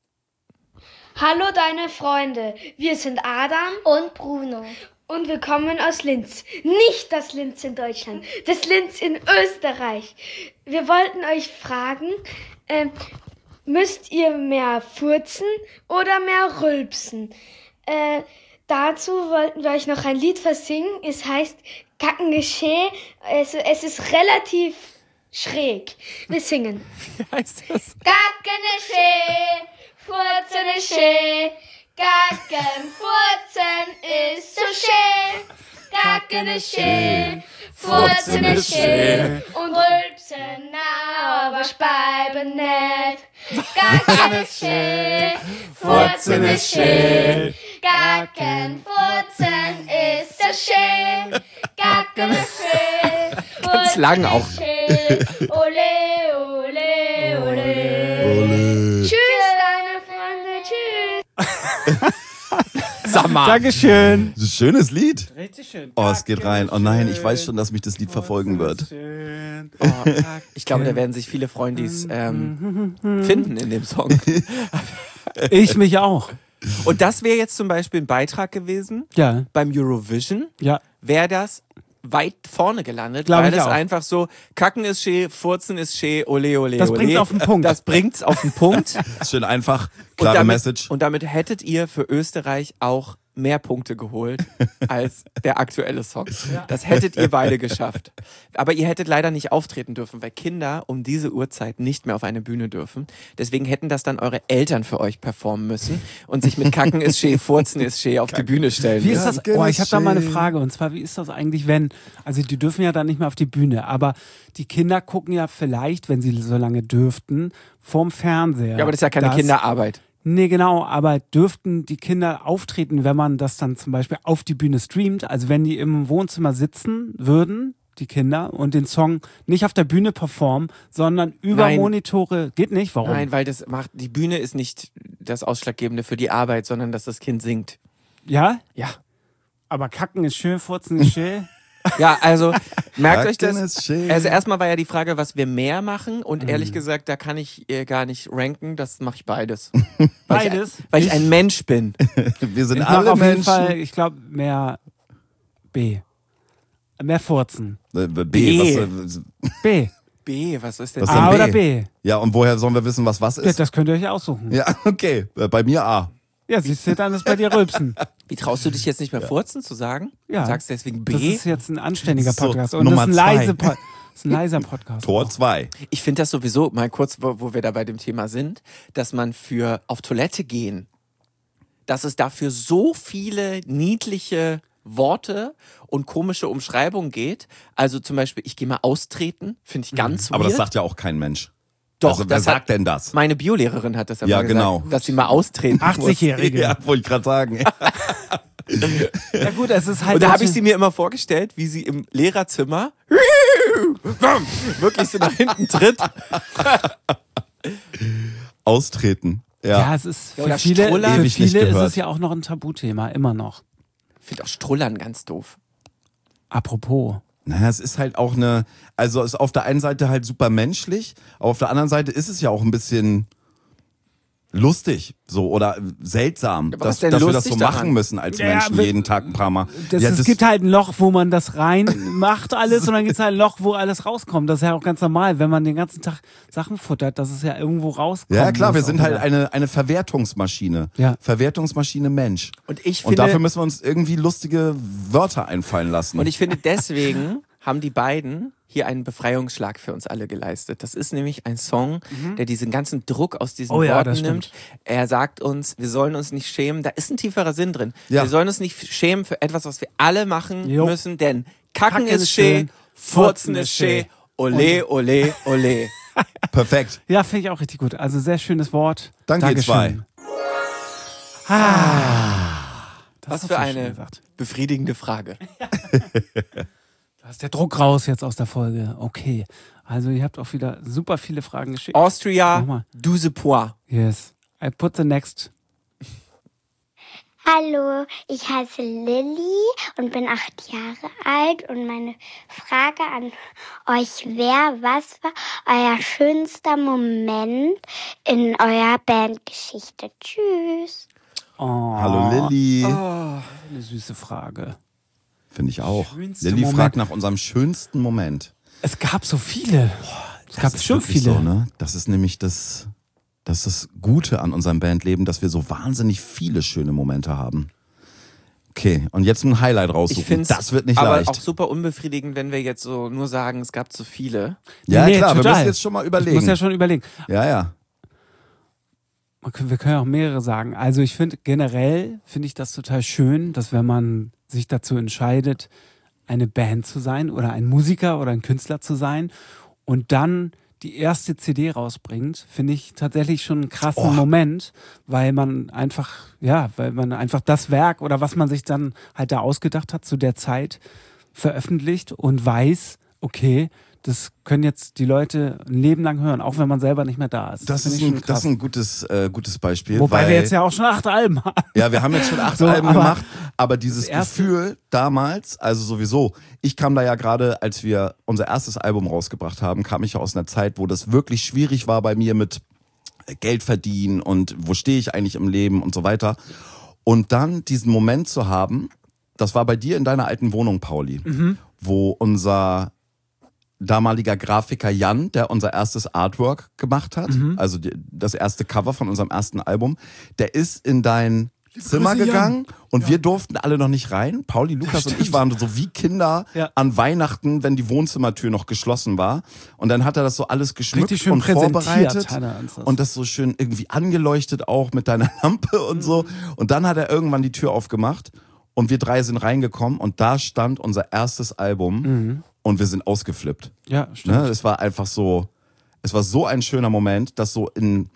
[SPEAKER 5] Hallo deine Freunde, wir sind Adam
[SPEAKER 3] Und Bruno.
[SPEAKER 5] und wir kommen aus Linz. Nicht das Linz in Deutschland, das Linz in Österreich. Wir wollten euch fragen, ähm, müsst ihr mehr furzen oder mehr rülpsen? Äh, dazu wollten wir euch noch ein Lied versingen. Es heißt Kackengescheh. Es, es ist relativ schräg. Wir singen.
[SPEAKER 1] Wie heißt das?
[SPEAKER 5] Gackengescheh, Furzeneschee, Gacken, Furzen ist so schön. Gackengescheh, Furzeneschee und Rülpsen, aber Speiben nicht. Gackengeschee, Furzeneschee, Gacken, Furzen ist so schön. Gackengeschee,
[SPEAKER 1] Ganz lang auch.
[SPEAKER 5] Furzeneschee, ole, ole, ole. Tschüss, deine Freunde, tschüss.
[SPEAKER 1] Sag mal.
[SPEAKER 4] Dankeschön.
[SPEAKER 2] Das ist ein schönes Lied.
[SPEAKER 4] Richtig schön.
[SPEAKER 2] Oh, es geht rein. Oh nein, ich weiß schon, dass mich das Lied verfolgen wird.
[SPEAKER 4] Schön.
[SPEAKER 1] Oh, ich glaube, da werden sich viele freuen, die es ähm, finden in dem Song.
[SPEAKER 4] Ich mich auch.
[SPEAKER 1] Und das wäre jetzt zum Beispiel ein Beitrag gewesen
[SPEAKER 4] Ja,
[SPEAKER 1] beim Eurovision.
[SPEAKER 4] ja.
[SPEAKER 1] Wäre das weit vorne gelandet,
[SPEAKER 4] Glaub
[SPEAKER 1] weil
[SPEAKER 4] ich
[SPEAKER 1] es
[SPEAKER 4] auch.
[SPEAKER 1] einfach so, Kacken ist schee, Furzen ist schee, ole, ole,
[SPEAKER 4] Das
[SPEAKER 1] ole.
[SPEAKER 4] bringt's auf den Punkt.
[SPEAKER 1] Das bringt's auf den Punkt.
[SPEAKER 2] Schön einfach,
[SPEAKER 1] Und
[SPEAKER 2] klare
[SPEAKER 1] damit,
[SPEAKER 2] Message.
[SPEAKER 1] und damit hättet ihr für Österreich auch mehr Punkte geholt als der aktuelle Song. Das hättet ihr beide geschafft. Aber ihr hättet leider nicht auftreten dürfen, weil Kinder um diese Uhrzeit nicht mehr auf eine Bühne dürfen. Deswegen hätten das dann eure Eltern für euch performen müssen und sich mit Kacken ist schee, Furzen ist schee auf die Bühne stellen.
[SPEAKER 4] Wie ist das?
[SPEAKER 2] Danke,
[SPEAKER 4] Oh, ich habe da mal eine
[SPEAKER 2] schön.
[SPEAKER 4] Frage. Und zwar, wie ist das eigentlich, wenn, also die dürfen ja dann nicht mehr auf die Bühne, aber die Kinder gucken ja vielleicht, wenn sie so lange dürften, vorm Fernseher.
[SPEAKER 1] Ja, aber das ist ja keine
[SPEAKER 4] Das-
[SPEAKER 1] Kinderarbeit.
[SPEAKER 4] Nee, genau, aber dürften die Kinder auftreten, wenn man das dann zum Beispiel auf die Bühne streamt? Also wenn die im Wohnzimmer sitzen würden, die Kinder, und den Song nicht auf der Bühne performen, sondern über
[SPEAKER 1] Nein.
[SPEAKER 4] Monitore. Geht nicht? Warum?
[SPEAKER 1] Nein, weil das macht, die Bühne ist nicht das Ausschlaggebende für die Arbeit, sondern dass das Kind singt.
[SPEAKER 4] Ja?
[SPEAKER 1] Ja.
[SPEAKER 4] Aber Kacken ist schön, Furzen ist schön.
[SPEAKER 1] Ja, also merkt euch
[SPEAKER 2] Kacken
[SPEAKER 1] das.
[SPEAKER 2] ist schön.
[SPEAKER 1] Also erstmal war ja die Frage, was wir mehr machen und ehrlich gesagt, da kann ich äh, gar nicht ranken, das mache ich beides. Weil
[SPEAKER 4] Beides?
[SPEAKER 1] Ich, weil ich ein Mensch bin.
[SPEAKER 2] Wir sind
[SPEAKER 4] Ich mache
[SPEAKER 2] alle
[SPEAKER 4] auf jeden
[SPEAKER 2] Menschen.
[SPEAKER 4] Fall, ich glaube, mehr B. Mehr Furzen.
[SPEAKER 2] Äh, B.
[SPEAKER 1] B.
[SPEAKER 2] Was, äh,
[SPEAKER 4] B.
[SPEAKER 1] B, was ist denn
[SPEAKER 2] Was
[SPEAKER 1] B?
[SPEAKER 2] denn
[SPEAKER 4] A
[SPEAKER 2] B?
[SPEAKER 4] oder B?
[SPEAKER 2] ja, und woher sollen wir wissen, was was
[SPEAKER 4] Ja,
[SPEAKER 2] ist?
[SPEAKER 4] das könnt ihr euch aussuchen.
[SPEAKER 2] Ja, okay. Äh, Bei mir A.
[SPEAKER 4] Ja, siehst du, dann ist bei dir Rülpsen.
[SPEAKER 1] Wie traust du dich jetzt nicht mehr furzen zu sagen?
[SPEAKER 4] Ja.
[SPEAKER 1] Du sagst deswegen B?
[SPEAKER 4] Das ist jetzt ein anständiger
[SPEAKER 2] So,
[SPEAKER 4] Podcast. Und
[SPEAKER 2] Nummer
[SPEAKER 4] das ist ein
[SPEAKER 2] zwei.
[SPEAKER 4] leise Podcast. ist ein leiser Podcast.
[SPEAKER 2] Tor zwei.
[SPEAKER 1] Ich finde das sowieso, mal kurz, wo, wo wir da bei dem Thema sind, dass man für auf Toilette gehen, dass es dafür so viele niedliche Worte und komische Umschreibungen geht. Also zum Beispiel, ich gehe mal austreten, finde ich ganz
[SPEAKER 2] Aber
[SPEAKER 1] weird.
[SPEAKER 2] das sagt ja auch kein Mensch.
[SPEAKER 1] Doch,
[SPEAKER 2] also, wer
[SPEAKER 1] das
[SPEAKER 2] sagt
[SPEAKER 1] hat,
[SPEAKER 2] denn das?
[SPEAKER 1] Meine Biolehrerin hat das aber
[SPEAKER 2] Ja,
[SPEAKER 1] gesagt,
[SPEAKER 2] genau.
[SPEAKER 1] dass sie mal austreten muss.
[SPEAKER 4] achtzig-Jährige.
[SPEAKER 2] Ja, wollte ich gerade sagen.
[SPEAKER 4] Ja gut, es ist halt...
[SPEAKER 1] Und da habe ich
[SPEAKER 4] manche-
[SPEAKER 1] sie mir immer vorgestellt, wie sie im Lehrerzimmer wirklich so nach hinten tritt.
[SPEAKER 2] Austreten. Ja.
[SPEAKER 4] Ja, es ist
[SPEAKER 1] Ja,
[SPEAKER 4] für
[SPEAKER 1] oder
[SPEAKER 4] viele,
[SPEAKER 1] Strullern.
[SPEAKER 4] für
[SPEAKER 2] Ewig nicht
[SPEAKER 4] viele ist
[SPEAKER 2] gehört.
[SPEAKER 4] es ja auch noch ein Tabuthema, immer noch.
[SPEAKER 1] Ich finde auch Strullern ganz doof.
[SPEAKER 4] Apropos.
[SPEAKER 2] Naja, es ist halt auch eine, also es ist auf der einen Seite halt super menschlich, aber auf der anderen Seite ist es ja auch ein bisschen lustig so oder seltsam,
[SPEAKER 1] Aber was
[SPEAKER 2] dass,
[SPEAKER 1] ist denn
[SPEAKER 2] dass wir das
[SPEAKER 1] lustig
[SPEAKER 2] so
[SPEAKER 1] daran?
[SPEAKER 2] machen müssen als
[SPEAKER 4] Ja,
[SPEAKER 2] Menschen
[SPEAKER 4] wir-
[SPEAKER 2] jeden Tag ein paar Mal.
[SPEAKER 4] Das,
[SPEAKER 2] ja,
[SPEAKER 4] es
[SPEAKER 2] das-
[SPEAKER 4] gibt halt ein Loch, wo man das rein macht alles und dann gibt es halt ein Loch, wo alles rauskommt. Das ist ja auch ganz normal, wenn man den ganzen Tag Sachen futtert, dass es ja irgendwo rauskommt.
[SPEAKER 2] ja klar, wir
[SPEAKER 4] muss
[SPEAKER 2] sind
[SPEAKER 4] auch
[SPEAKER 2] halt
[SPEAKER 4] wieder.
[SPEAKER 2] eine, eine Verwertungsmaschine.
[SPEAKER 4] Ja.
[SPEAKER 2] Verwertungsmaschine Mensch.
[SPEAKER 1] Und ich
[SPEAKER 2] Und
[SPEAKER 1] finde,
[SPEAKER 2] dafür müssen wir uns irgendwie lustige Wörter einfallen lassen.
[SPEAKER 1] und ich finde deswegen haben die beiden hier einen Befreiungsschlag für uns alle geleistet. Das ist nämlich ein Song, der diesen ganzen Druck aus diesen
[SPEAKER 4] Oh ja,
[SPEAKER 1] Worten
[SPEAKER 4] das
[SPEAKER 1] nimmt. Er sagt uns, wir sollen uns nicht schämen. Da ist ein tieferer Sinn drin.
[SPEAKER 2] Ja.
[SPEAKER 1] Wir sollen uns nicht schämen für etwas, was wir alle machen
[SPEAKER 4] Jo.
[SPEAKER 1] müssen, denn Kacken,
[SPEAKER 4] Kacken
[SPEAKER 1] ist
[SPEAKER 4] ist
[SPEAKER 1] schä,
[SPEAKER 4] schön,
[SPEAKER 1] Furzen ist schä, ole, ole, ole.
[SPEAKER 2] Perfekt.
[SPEAKER 4] Ja, finde ich auch richtig gut. Also sehr schönes Wort.
[SPEAKER 2] Dann geht's
[SPEAKER 4] Dankeschön. Ah, das
[SPEAKER 1] Was
[SPEAKER 4] hast
[SPEAKER 1] für
[SPEAKER 4] du schön
[SPEAKER 1] eine
[SPEAKER 4] gesagt.
[SPEAKER 1] befriedigende Frage.
[SPEAKER 4] Da ist der Druck raus jetzt aus der Folge. Okay. Also ihr habt auch wieder super viele Fragen geschickt.
[SPEAKER 1] Austria,
[SPEAKER 4] Nochmal.
[SPEAKER 1] douze pois.
[SPEAKER 4] Yes. I put the next.
[SPEAKER 3] Hallo, ich heiße Lilly und bin acht Jahre alt und meine Frage an euch wäre, was war euer schönster Moment in eurer Bandgeschichte? Tschüss.
[SPEAKER 4] Oh,
[SPEAKER 2] Hallo Lilly.
[SPEAKER 4] eine süße Frage.
[SPEAKER 2] Finde ich auch.
[SPEAKER 4] Schönste
[SPEAKER 2] Lilly
[SPEAKER 4] Moment.
[SPEAKER 2] fragt nach unserem schönsten Moment.
[SPEAKER 4] Es gab so viele. es gab
[SPEAKER 2] Das ist
[SPEAKER 4] bestimmt
[SPEAKER 2] wirklich
[SPEAKER 4] viele.
[SPEAKER 2] So, ne? Das ist nämlich das, das ist das Gute an unserem Bandleben, dass wir so wahnsinnig viele schöne Momente haben. Okay, und jetzt ein Highlight
[SPEAKER 1] Ich
[SPEAKER 2] raussuchen.
[SPEAKER 1] finde
[SPEAKER 2] Das wird nicht
[SPEAKER 1] aber
[SPEAKER 2] leicht.
[SPEAKER 1] auch super unbefriedigend, wenn wir jetzt so nur sagen, es gab zu viele.
[SPEAKER 2] Ja,
[SPEAKER 4] Nee,
[SPEAKER 2] klar, wir
[SPEAKER 4] total.
[SPEAKER 2] müssen jetzt schon mal
[SPEAKER 4] Ich
[SPEAKER 2] überlegen.
[SPEAKER 4] muss ja schon überlegen.
[SPEAKER 2] ja, ja.
[SPEAKER 4] Man kann- Wir können ja auch mehrere sagen. Also ich finde generell finde ich das total schön, dass wenn man sich dazu entscheidet, eine Band zu sein oder ein Musiker oder ein Künstler zu sein und dann die erste C D rausbringt, finde ich tatsächlich schon einen krassen
[SPEAKER 2] Oh.
[SPEAKER 4] Moment, weil man einfach, ja, weil man einfach das Werk oder was man sich dann halt da ausgedacht hat zu der Zeit veröffentlicht und weiß, okay, das können jetzt die Leute ein Leben lang hören, auch wenn man selber nicht mehr da ist.
[SPEAKER 2] Das,
[SPEAKER 4] finde
[SPEAKER 2] ist
[SPEAKER 4] ich
[SPEAKER 2] ein,
[SPEAKER 4] schon
[SPEAKER 2] das
[SPEAKER 4] krass.
[SPEAKER 2] ist ein gutes, äh, gutes Beispiel.
[SPEAKER 4] Wobei
[SPEAKER 2] weil,
[SPEAKER 4] wir jetzt ja auch schon acht Alben haben.
[SPEAKER 2] Ja, wir haben jetzt schon acht
[SPEAKER 4] So,
[SPEAKER 2] Alben
[SPEAKER 4] aber
[SPEAKER 2] gemacht, aber dieses
[SPEAKER 4] das erste-
[SPEAKER 2] Gefühl damals, also sowieso, ich kam da ja gerade, als wir unser erstes Album rausgebracht haben, kam ich ja aus einer Zeit, wo das wirklich schwierig war bei mir mit Geld verdienen und wo stehe ich eigentlich im Leben und so weiter. Und dann diesen Moment zu haben, das war bei dir in deiner alten Wohnung, Pauli,
[SPEAKER 4] Mhm.
[SPEAKER 2] wo unser damaliger Grafiker Jan, der unser erstes Artwork gemacht hat,
[SPEAKER 4] Mhm.
[SPEAKER 2] also die, das erste Cover von unserem ersten Album, der ist in dein Zimmer
[SPEAKER 4] Grüße,
[SPEAKER 2] gegangen und wir durften alle noch nicht rein. Pauli, Lukas und ich waren so wie Kinder
[SPEAKER 4] Ja.
[SPEAKER 2] an Weihnachten, wenn die Wohnzimmertür noch geschlossen war. Und dann hat er das so alles geschmückt
[SPEAKER 4] Richtig schön
[SPEAKER 2] und
[SPEAKER 4] präsentiert
[SPEAKER 2] vorbereitet
[SPEAKER 4] hat er uns das.
[SPEAKER 2] und das so schön irgendwie angeleuchtet auch mit deiner Lampe und so. Und dann hat er irgendwann die Tür aufgemacht und wir drei sind reingekommen und da stand unser erstes Album und wir sind ausgeflippt.
[SPEAKER 4] Ja, stimmt.
[SPEAKER 2] Ne? Es war einfach so, es war so ein schöner Moment, dass so in,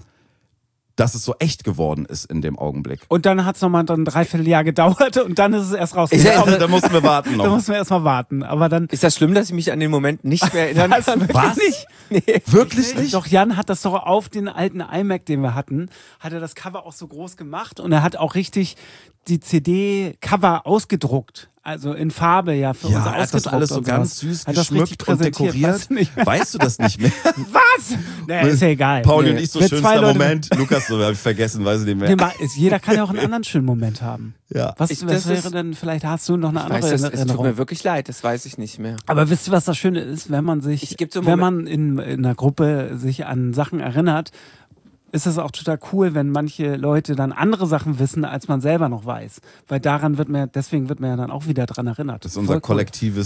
[SPEAKER 2] dass es so echt geworden ist in dem Augenblick.
[SPEAKER 4] Und dann hat es nochmal ein Dreivierteljahr gedauert und dann ist es erst rausgekommen.
[SPEAKER 1] Ist ja
[SPEAKER 2] Ja, da mussten wir warten
[SPEAKER 4] Da
[SPEAKER 2] noch.
[SPEAKER 4] mussten wir erstmal warten. Aber dann.
[SPEAKER 1] Ist das schlimm, dass ich mich an den Moment nicht mehr erinnern
[SPEAKER 4] Was?
[SPEAKER 1] kann?
[SPEAKER 2] Was?
[SPEAKER 1] Nee.
[SPEAKER 2] Wirklich nicht?
[SPEAKER 4] Doch, Jan hat das doch auf den alten iMac, den wir hatten, hat er das Cover auch so groß gemacht und er hat auch richtig die C D-Cover ausgedruckt. Also in Farbe, ja, für uns
[SPEAKER 2] Ja, er hat das
[SPEAKER 4] ausgedruckt.
[SPEAKER 2] alles so
[SPEAKER 4] und
[SPEAKER 2] ganz
[SPEAKER 4] sowas.
[SPEAKER 2] süß
[SPEAKER 4] Hat das richtig
[SPEAKER 2] geschmückt und
[SPEAKER 4] präsentiert,
[SPEAKER 2] dekoriert.
[SPEAKER 4] weißt du nicht mehr?
[SPEAKER 2] Weißt du das nicht mehr?
[SPEAKER 4] Was? Nee, ist ja egal.
[SPEAKER 2] Pauli
[SPEAKER 4] nee.
[SPEAKER 2] und ich so
[SPEAKER 4] Für zwei
[SPEAKER 2] schönster
[SPEAKER 4] Leute-
[SPEAKER 2] Moment. Lukas, so habe ich vergessen, weiß ich nicht mehr.
[SPEAKER 4] Nee, mal, ist- jeder kann ja auch einen anderen schönen Moment haben.
[SPEAKER 2] Ja.
[SPEAKER 4] Was,
[SPEAKER 1] Ich-
[SPEAKER 4] was
[SPEAKER 1] das
[SPEAKER 4] wäre
[SPEAKER 1] ist-
[SPEAKER 4] denn, vielleicht hast du noch eine
[SPEAKER 1] Ich
[SPEAKER 4] andere
[SPEAKER 1] weiß, das, es tut
[SPEAKER 4] Erinnerung.
[SPEAKER 1] mir wirklich leid, das weiß ich nicht mehr.
[SPEAKER 4] Aber wisst ihr, was das Schöne ist, wenn man sich,
[SPEAKER 1] Ich geb so einen
[SPEAKER 4] wenn man in, in einer Gruppe sich an Sachen erinnert, ist es auch total cool, wenn manche Leute dann andere Sachen wissen, als man selber noch weiß. Weil daran wird man, deswegen wird man ja dann auch wieder dran erinnert.
[SPEAKER 2] Das ist unser
[SPEAKER 4] Voll cool.
[SPEAKER 2] kollektives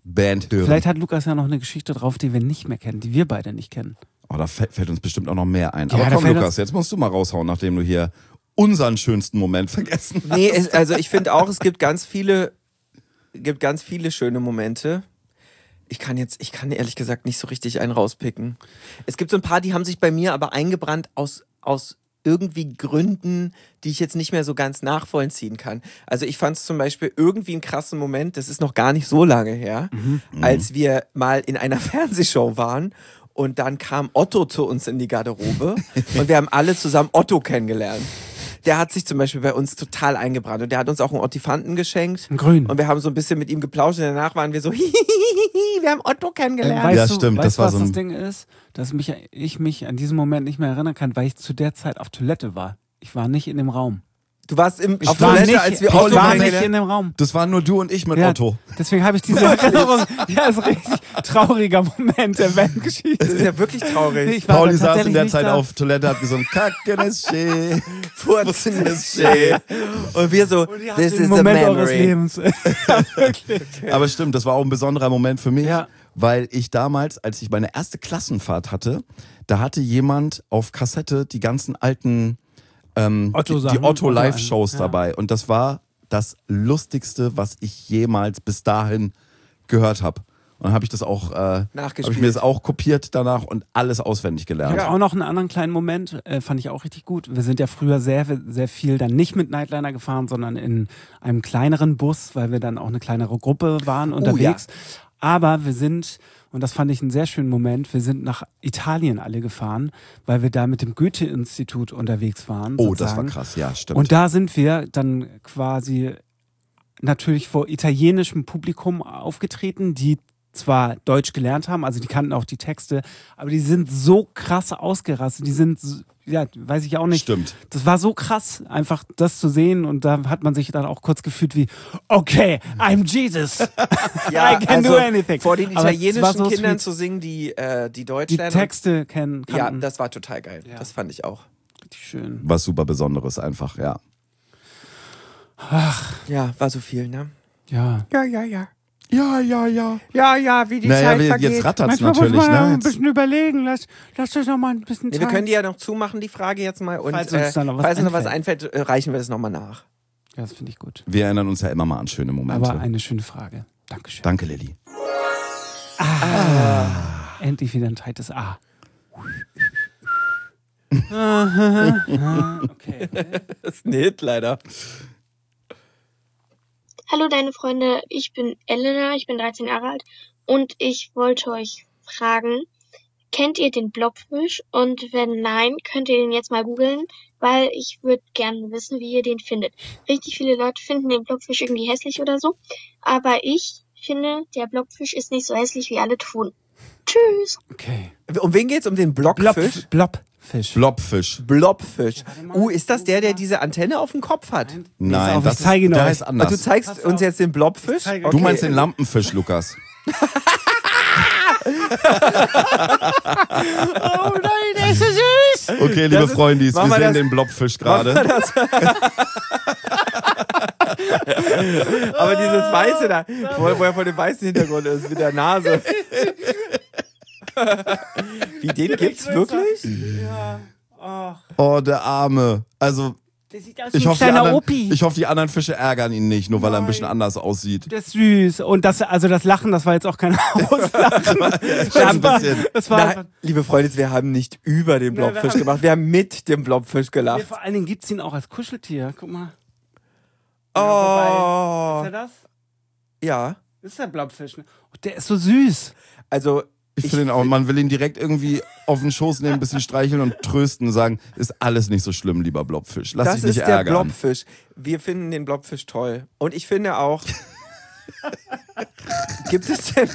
[SPEAKER 2] Band hören.
[SPEAKER 4] Vielleicht hat Lukas ja noch eine Geschichte drauf, die wir nicht mehr kennen, die wir beide nicht kennen.
[SPEAKER 2] Oh, da fällt, fällt uns bestimmt auch noch mehr ein.
[SPEAKER 4] Ja,
[SPEAKER 2] Aber
[SPEAKER 4] da
[SPEAKER 2] komm,
[SPEAKER 4] fällt
[SPEAKER 2] Lukas,
[SPEAKER 4] uns-
[SPEAKER 2] jetzt musst du mal raushauen, nachdem du hier unseren schönsten Moment vergessen hast.
[SPEAKER 1] Nee, es, also ich finde auch, es gibt ganz viele, gibt ganz viele schöne Momente. Ich kann jetzt, ich kann ehrlich gesagt nicht so richtig einen rauspicken. Es gibt so ein paar, die haben sich bei mir aber eingebrannt aus, aus irgendwie Gründen, die ich jetzt nicht mehr so ganz nachvollziehen kann. Also ich fand es zum Beispiel irgendwie einen krassen Moment, das ist noch gar nicht so lange her,
[SPEAKER 2] Mhm.
[SPEAKER 1] als wir mal in einer Fernsehshow waren und dann kam Otto zu uns in die Garderobe und wir haben alle zusammen Otto kennengelernt. Der hat sich zum Beispiel bei uns total eingebrannt und der hat uns auch einen Ottifanten geschenkt.
[SPEAKER 4] Einen grünen.
[SPEAKER 1] Und wir haben so ein bisschen mit ihm geplauscht und danach waren wir so, hihihihi, wir haben Otto kennengelernt.
[SPEAKER 4] Weißt
[SPEAKER 2] Ja,
[SPEAKER 4] du,
[SPEAKER 2] stimmt,
[SPEAKER 4] weißt
[SPEAKER 2] das
[SPEAKER 4] du,
[SPEAKER 2] war
[SPEAKER 4] was
[SPEAKER 2] so ein-
[SPEAKER 4] das Ding ist? Dass mich, ich mich an diesen Moment nicht mehr erinnern kann, weil ich zu der Zeit auf Toilette war. Ich war nicht in dem Raum.
[SPEAKER 1] Du warst im,
[SPEAKER 4] Ich
[SPEAKER 1] auf
[SPEAKER 4] war
[SPEAKER 1] Toilette,
[SPEAKER 4] nicht,
[SPEAKER 1] als wir
[SPEAKER 4] ich
[SPEAKER 1] Otto
[SPEAKER 4] war nicht
[SPEAKER 1] kennengelernt
[SPEAKER 4] in dem Raum.
[SPEAKER 2] Das waren nur du und ich mit
[SPEAKER 4] Ja,
[SPEAKER 2] Otto.
[SPEAKER 4] Deswegen habe ich diese Erinnerung. Ja, ist richtig trauriger Moment der
[SPEAKER 1] Das
[SPEAKER 4] Bandgeschichte.
[SPEAKER 1] ist ja wirklich traurig.
[SPEAKER 4] Ich war
[SPEAKER 2] Pauli
[SPEAKER 4] da
[SPEAKER 2] saß in
[SPEAKER 4] tatsächlich
[SPEAKER 2] der
[SPEAKER 4] nicht
[SPEAKER 2] Zeit
[SPEAKER 4] da.
[SPEAKER 2] auf Toilette, hat gesungen, Kacken ist schön.
[SPEAKER 1] Furzen ist schön. Und wir so,
[SPEAKER 4] Und ihr habt
[SPEAKER 1] this
[SPEAKER 4] den
[SPEAKER 1] is a
[SPEAKER 4] Moment eures
[SPEAKER 1] memory.
[SPEAKER 4] Lebens. Ja, wirklich.
[SPEAKER 2] Aber stimmt, das war auch ein besonderer Moment für mich,
[SPEAKER 4] Ja.
[SPEAKER 2] weil ich damals, als ich meine erste Klassenfahrt hatte, da hatte jemand auf Kassette die ganzen alten ähm, die,
[SPEAKER 4] Otto-Sachen.
[SPEAKER 2] die Otto Live-Shows
[SPEAKER 4] Ja.
[SPEAKER 2] dabei. Und das war das Lustigste, was ich jemals bis dahin gehört habe. Und dann habe ich das auch, äh, habe
[SPEAKER 1] Nachgespielt.
[SPEAKER 2] ich mir das auch kopiert danach und alles auswendig
[SPEAKER 4] Ich
[SPEAKER 2] gelernt.
[SPEAKER 4] habe auch noch einen anderen kleinen Moment, äh, fand ich auch richtig gut. Wir sind ja früher sehr, sehr viel dann nicht mit Nightliner gefahren, sondern in einem kleineren Bus, weil wir dann auch eine kleinere Gruppe waren unterwegs. Aber wir sind, und das fand ich einen sehr schönen Moment, wir sind nach Italien alle gefahren, weil wir da mit dem Goethe-Institut unterwegs waren.
[SPEAKER 2] Oh, das war
[SPEAKER 4] sozusagen.
[SPEAKER 2] krass, ja, stimmt.
[SPEAKER 4] Und da sind wir dann quasi natürlich vor italienischem Publikum aufgetreten, die zwar Deutsch gelernt haben, also die kannten auch die Texte, aber die sind so krass ausgerastet, die sind, so- ja, weiß ich auch nicht.
[SPEAKER 2] Stimmt.
[SPEAKER 4] Das war so krass, einfach das zu sehen und da hat man sich dann auch kurz gefühlt wie, okay, I'm Jesus.
[SPEAKER 1] Ja,
[SPEAKER 4] I can
[SPEAKER 1] also
[SPEAKER 4] do anything.
[SPEAKER 1] vor den
[SPEAKER 4] Aber es
[SPEAKER 1] italienischen
[SPEAKER 4] war so
[SPEAKER 1] Kindern
[SPEAKER 4] sweet.
[SPEAKER 1] zu singen, die, äh, die Deutsch
[SPEAKER 4] Die
[SPEAKER 1] lernen.
[SPEAKER 4] Texte kennen,
[SPEAKER 1] Ja,
[SPEAKER 4] kannten.
[SPEAKER 1] das war total geil.
[SPEAKER 4] Ja.
[SPEAKER 1] Das fand ich auch.
[SPEAKER 4] Richtig schön.
[SPEAKER 2] Was super Besonderes einfach, ja.
[SPEAKER 1] Ja, war so viel, ne?
[SPEAKER 4] Ja.
[SPEAKER 1] Ja, ja, ja.
[SPEAKER 2] Ja, ja, ja.
[SPEAKER 1] Ja, ja, wie die
[SPEAKER 2] Naja,
[SPEAKER 1] Zeit
[SPEAKER 2] wir-
[SPEAKER 1] vergeht.
[SPEAKER 2] jetzt rattert's
[SPEAKER 4] Manchmal
[SPEAKER 2] natürlich,
[SPEAKER 4] muss man ja
[SPEAKER 2] ne?
[SPEAKER 4] ein
[SPEAKER 2] Jetzt,
[SPEAKER 4] bisschen überlegen. Lass, lass euch noch mal ein bisschen
[SPEAKER 1] Nee,
[SPEAKER 4] Zeit.
[SPEAKER 1] wir können die ja noch zumachen, die Frage jetzt mal. Und
[SPEAKER 4] Falls uns
[SPEAKER 1] äh,
[SPEAKER 4] dann noch was
[SPEAKER 1] falls uns noch was
[SPEAKER 4] einfällt.
[SPEAKER 1] einfällt, äh, reichen wir das nochmal nach.
[SPEAKER 4] Ja, das finde ich gut.
[SPEAKER 2] wir erinnern uns ja immer mal an schöne Momente.
[SPEAKER 4] Aber eine schöne Frage. Dankeschön.
[SPEAKER 2] Danke, Lilly.
[SPEAKER 4] Endlich wieder ein zweites A. Okay.
[SPEAKER 1] Das ist ein Hit, leider.
[SPEAKER 6] Hallo deine Freunde, ich bin Elena, ich bin dreizehn Jahre alt und ich wollte euch fragen, kennt ihr den Blobfisch? Und wenn nein, könnt ihr den jetzt mal googeln, weil ich würde gerne wissen, wie ihr den findet. Richtig viele Leute finden den Blobfisch irgendwie hässlich oder so, aber ich finde, der Blobfisch ist nicht so hässlich, wie alle tun. Tschüss!
[SPEAKER 4] Okay.
[SPEAKER 1] Um wen geht's? Um den Blockfisch?
[SPEAKER 4] Blob, Blobfisch.
[SPEAKER 2] Blobfisch.
[SPEAKER 1] Blobfisch. Uh, ist das der, der diese Antenne auf dem Kopf hat?
[SPEAKER 2] Nein,
[SPEAKER 4] auf,
[SPEAKER 2] das
[SPEAKER 4] ich zeige ihn
[SPEAKER 2] der
[SPEAKER 4] euch.
[SPEAKER 2] heißt
[SPEAKER 1] Und
[SPEAKER 2] anders.
[SPEAKER 1] du zeigst uns jetzt den Blobfisch?
[SPEAKER 4] zeige-
[SPEAKER 2] Du meinst den Lampenfisch, Lukas.
[SPEAKER 1] Oh nein, der ist so süß!
[SPEAKER 2] Okay, liebe
[SPEAKER 1] Das ist-
[SPEAKER 2] Freundis,
[SPEAKER 1] mach
[SPEAKER 2] wir
[SPEAKER 1] mal
[SPEAKER 2] sehen
[SPEAKER 1] das-
[SPEAKER 2] den Blobfisch gerade.
[SPEAKER 1] Aber dieses Weiße da, wo, wo er vor dem weißen Hintergrund ist, mit der Nase. Wie, den gibt's wirklich?
[SPEAKER 4] Ja. Oh,
[SPEAKER 2] Oh, der Arme. Also,
[SPEAKER 4] der sieht aus
[SPEAKER 2] ich
[SPEAKER 4] wie ein
[SPEAKER 2] hoffe, die
[SPEAKER 4] kleiner
[SPEAKER 2] anderen,
[SPEAKER 4] Opi.
[SPEAKER 2] ich hoffe, die anderen Fische ärgern ihn nicht, nur weil er ein
[SPEAKER 4] Nein.
[SPEAKER 2] bisschen anders aussieht.
[SPEAKER 4] Der ist süß. Und das, also das Lachen, das war jetzt auch kein Auslachen.
[SPEAKER 2] Schon
[SPEAKER 4] das
[SPEAKER 2] ein
[SPEAKER 4] war,
[SPEAKER 2] bisschen.
[SPEAKER 4] das war einfach,
[SPEAKER 1] Na, liebe Freunde, wir haben nicht über den
[SPEAKER 4] Nein, wir
[SPEAKER 1] Blobfisch
[SPEAKER 4] haben-
[SPEAKER 1] gemacht, wir haben mit dem Blobfisch
[SPEAKER 4] nee,
[SPEAKER 1] gelacht.
[SPEAKER 4] vor allen Dingen gibt's ihn auch als Kuscheltier. Guck mal.
[SPEAKER 1] Oh,
[SPEAKER 4] Ist er das?
[SPEAKER 1] ja.
[SPEAKER 4] Ist der Blobfisch. Ne? Oh, der ist so süß.
[SPEAKER 1] Also,
[SPEAKER 2] Ich finde ihn auch, man will ihn direkt irgendwie auf den Schoß nehmen, ein bisschen streicheln und trösten und sagen, ist alles nicht so schlimm, lieber Blobfisch. Lass
[SPEAKER 1] das
[SPEAKER 2] dich nicht
[SPEAKER 1] ist der
[SPEAKER 2] ärgern.
[SPEAKER 1] Blobfisch. Wir finden den Blobfisch toll. Und ich finde auch, gibt es denn,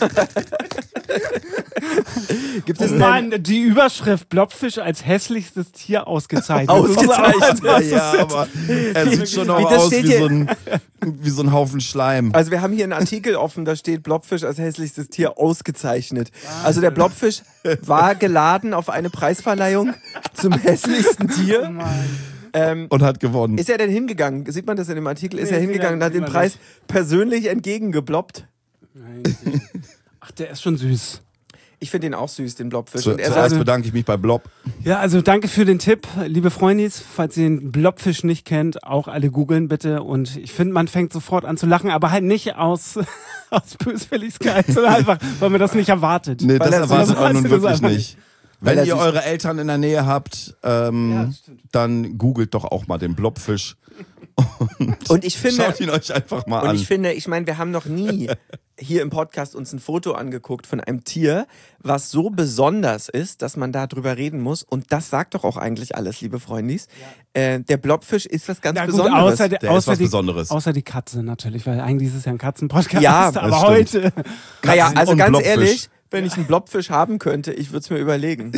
[SPEAKER 1] gibt es
[SPEAKER 4] Oh
[SPEAKER 1] denn,
[SPEAKER 4] Mann, die Überschrift Blobfisch als hässlichstes Tier ausgezeichnet.
[SPEAKER 1] Ausgezeichnet.
[SPEAKER 2] Ja, ja, aber er sieht schon
[SPEAKER 1] Wie
[SPEAKER 2] auch
[SPEAKER 1] das
[SPEAKER 2] aus
[SPEAKER 1] steht
[SPEAKER 2] wie
[SPEAKER 1] hier-
[SPEAKER 2] so, ein, wie so ein Haufen Schleim.
[SPEAKER 1] also wir haben hier einen Artikel offen, da steht Blobfisch als hässlichstes Tier ausgezeichnet. Also der Blobfisch war geladen auf eine Preisverleihung zum hässlichsten Tier. Ähm,
[SPEAKER 2] Und hat gewonnen.
[SPEAKER 1] ist er denn hingegangen? Sieht man das in dem Artikel? Ist
[SPEAKER 4] Nee,
[SPEAKER 1] er hingegangen und hat
[SPEAKER 4] sieht
[SPEAKER 1] den
[SPEAKER 4] man
[SPEAKER 1] Preis persönlich entgegengebloppt?
[SPEAKER 4] Ach, der ist schon süß.
[SPEAKER 1] Ich finde den auch süß, den Blobfisch.
[SPEAKER 2] Zu,
[SPEAKER 1] Und er
[SPEAKER 2] zuerst
[SPEAKER 1] sagt,
[SPEAKER 2] bedanke ich mich bei Blob.
[SPEAKER 4] Ja, also danke für den Tipp, liebe Freundis. Falls ihr den Blobfisch nicht kennt, auch alle googeln bitte. Und ich finde, man fängt sofort an zu lachen, aber halt nicht aus, aus Böswilligkeit, sondern einfach, weil man das nicht erwartet.
[SPEAKER 2] Nee,
[SPEAKER 1] Weil
[SPEAKER 2] das
[SPEAKER 1] er-
[SPEAKER 2] erwartet
[SPEAKER 4] weil er-
[SPEAKER 2] man nun
[SPEAKER 4] das
[SPEAKER 2] wirklich
[SPEAKER 4] einfach
[SPEAKER 2] nicht.
[SPEAKER 1] Weil
[SPEAKER 2] Wenn
[SPEAKER 1] er
[SPEAKER 2] ihr
[SPEAKER 1] sich-
[SPEAKER 2] eure Eltern in der Nähe habt, ähm, dann googelt doch auch mal den Blobfisch.
[SPEAKER 1] und ich finde,
[SPEAKER 2] Schaut ihn euch einfach mal
[SPEAKER 1] und
[SPEAKER 2] an.
[SPEAKER 1] ich finde, ich meine, wir haben noch nie hier im Podcast uns ein Foto angeguckt von einem Tier, was so besonders ist, dass man da drüber reden muss. Und das sagt doch auch eigentlich alles, liebe Freundis. Äh, der Blobfisch ist was ganz
[SPEAKER 4] Na gut,
[SPEAKER 1] Besonderes.
[SPEAKER 4] außer, der,
[SPEAKER 2] Der ist
[SPEAKER 4] außer,
[SPEAKER 2] was
[SPEAKER 4] die,
[SPEAKER 2] Besonderes.
[SPEAKER 4] außer die Katze natürlich, weil eigentlich ist es ja ein Katzenpodcast.
[SPEAKER 1] Ja, das
[SPEAKER 4] aber heute.
[SPEAKER 1] naja,
[SPEAKER 2] Katzen
[SPEAKER 1] also
[SPEAKER 2] und
[SPEAKER 1] ganz
[SPEAKER 2] Blobfisch.
[SPEAKER 1] ehrlich, wenn ich einen Blobfisch haben könnte, ich würde es mir überlegen.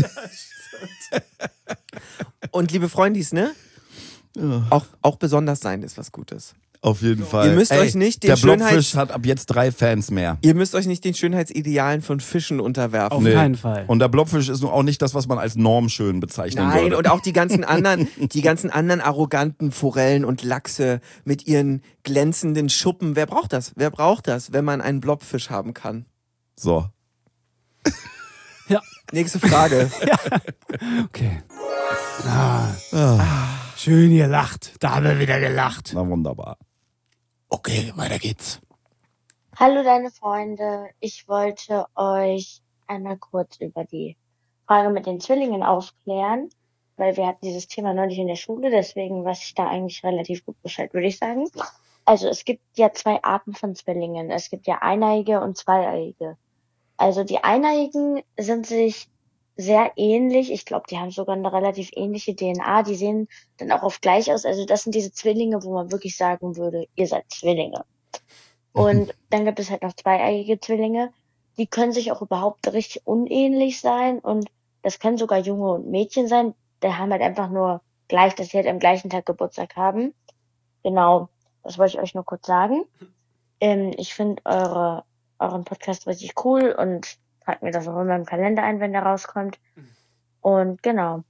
[SPEAKER 1] Und liebe Freundis, ne? Auch, auch besonders sein ist was Gutes.
[SPEAKER 2] Auf jeden Fall.
[SPEAKER 1] Ihr müsst euch nicht den
[SPEAKER 2] Der
[SPEAKER 1] Schönheits-
[SPEAKER 2] Blobfisch hat ab jetzt drei Fans mehr.
[SPEAKER 1] Ihr müsst euch nicht den Schönheitsidealen von Fischen unterwerfen.
[SPEAKER 4] Auf keinen Fall.
[SPEAKER 2] Und der Blobfisch ist nun auch nicht das, was man als normschön bezeichnen
[SPEAKER 1] Nein,
[SPEAKER 2] würde.
[SPEAKER 1] und auch die ganzen anderen, die ganzen anderen arroganten Forellen und Lachse mit ihren glänzenden Schuppen. Wer braucht das? Wer braucht das, wenn man einen Blobfisch haben kann?
[SPEAKER 2] So.
[SPEAKER 4] Ja,
[SPEAKER 1] Nächste Frage.
[SPEAKER 4] okay. Ah. Schön gelacht. Da haben wir wieder gelacht.
[SPEAKER 2] Na wunderbar.
[SPEAKER 4] Okay, weiter geht's.
[SPEAKER 6] Hallo deine Freunde, ich wollte euch einmal kurz über die Frage mit den Zwillingen aufklären, weil wir hatten dieses Thema neulich in der Schule, deswegen weiß ich da eigentlich relativ gut Bescheid, würde ich sagen. Also es gibt ja zwei Arten von Zwillingen. Es gibt ja Eineiige und Zweieiige. Also die Eineigen sind sich sehr ähnlich. Ich glaube, die haben sogar eine relativ ähnliche D N A. Die sehen dann auch oft gleich aus. Also das sind diese Zwillinge, wo man wirklich sagen würde, ihr seid Zwillinge. Und dann gibt es halt noch zweieiige Zwillinge. Die können sich auch überhaupt richtig unähnlich sein. Und das können sogar Junge und Mädchen sein. Die haben halt einfach nur gleich, dass sie halt am gleichen Tag Geburtstag haben. Genau, das wollte ich euch nur kurz sagen. Ähm, ich finde eure, euren Podcast richtig cool und tragt mir das auch immer im Kalender ein, wenn der rauskommt. Und genau.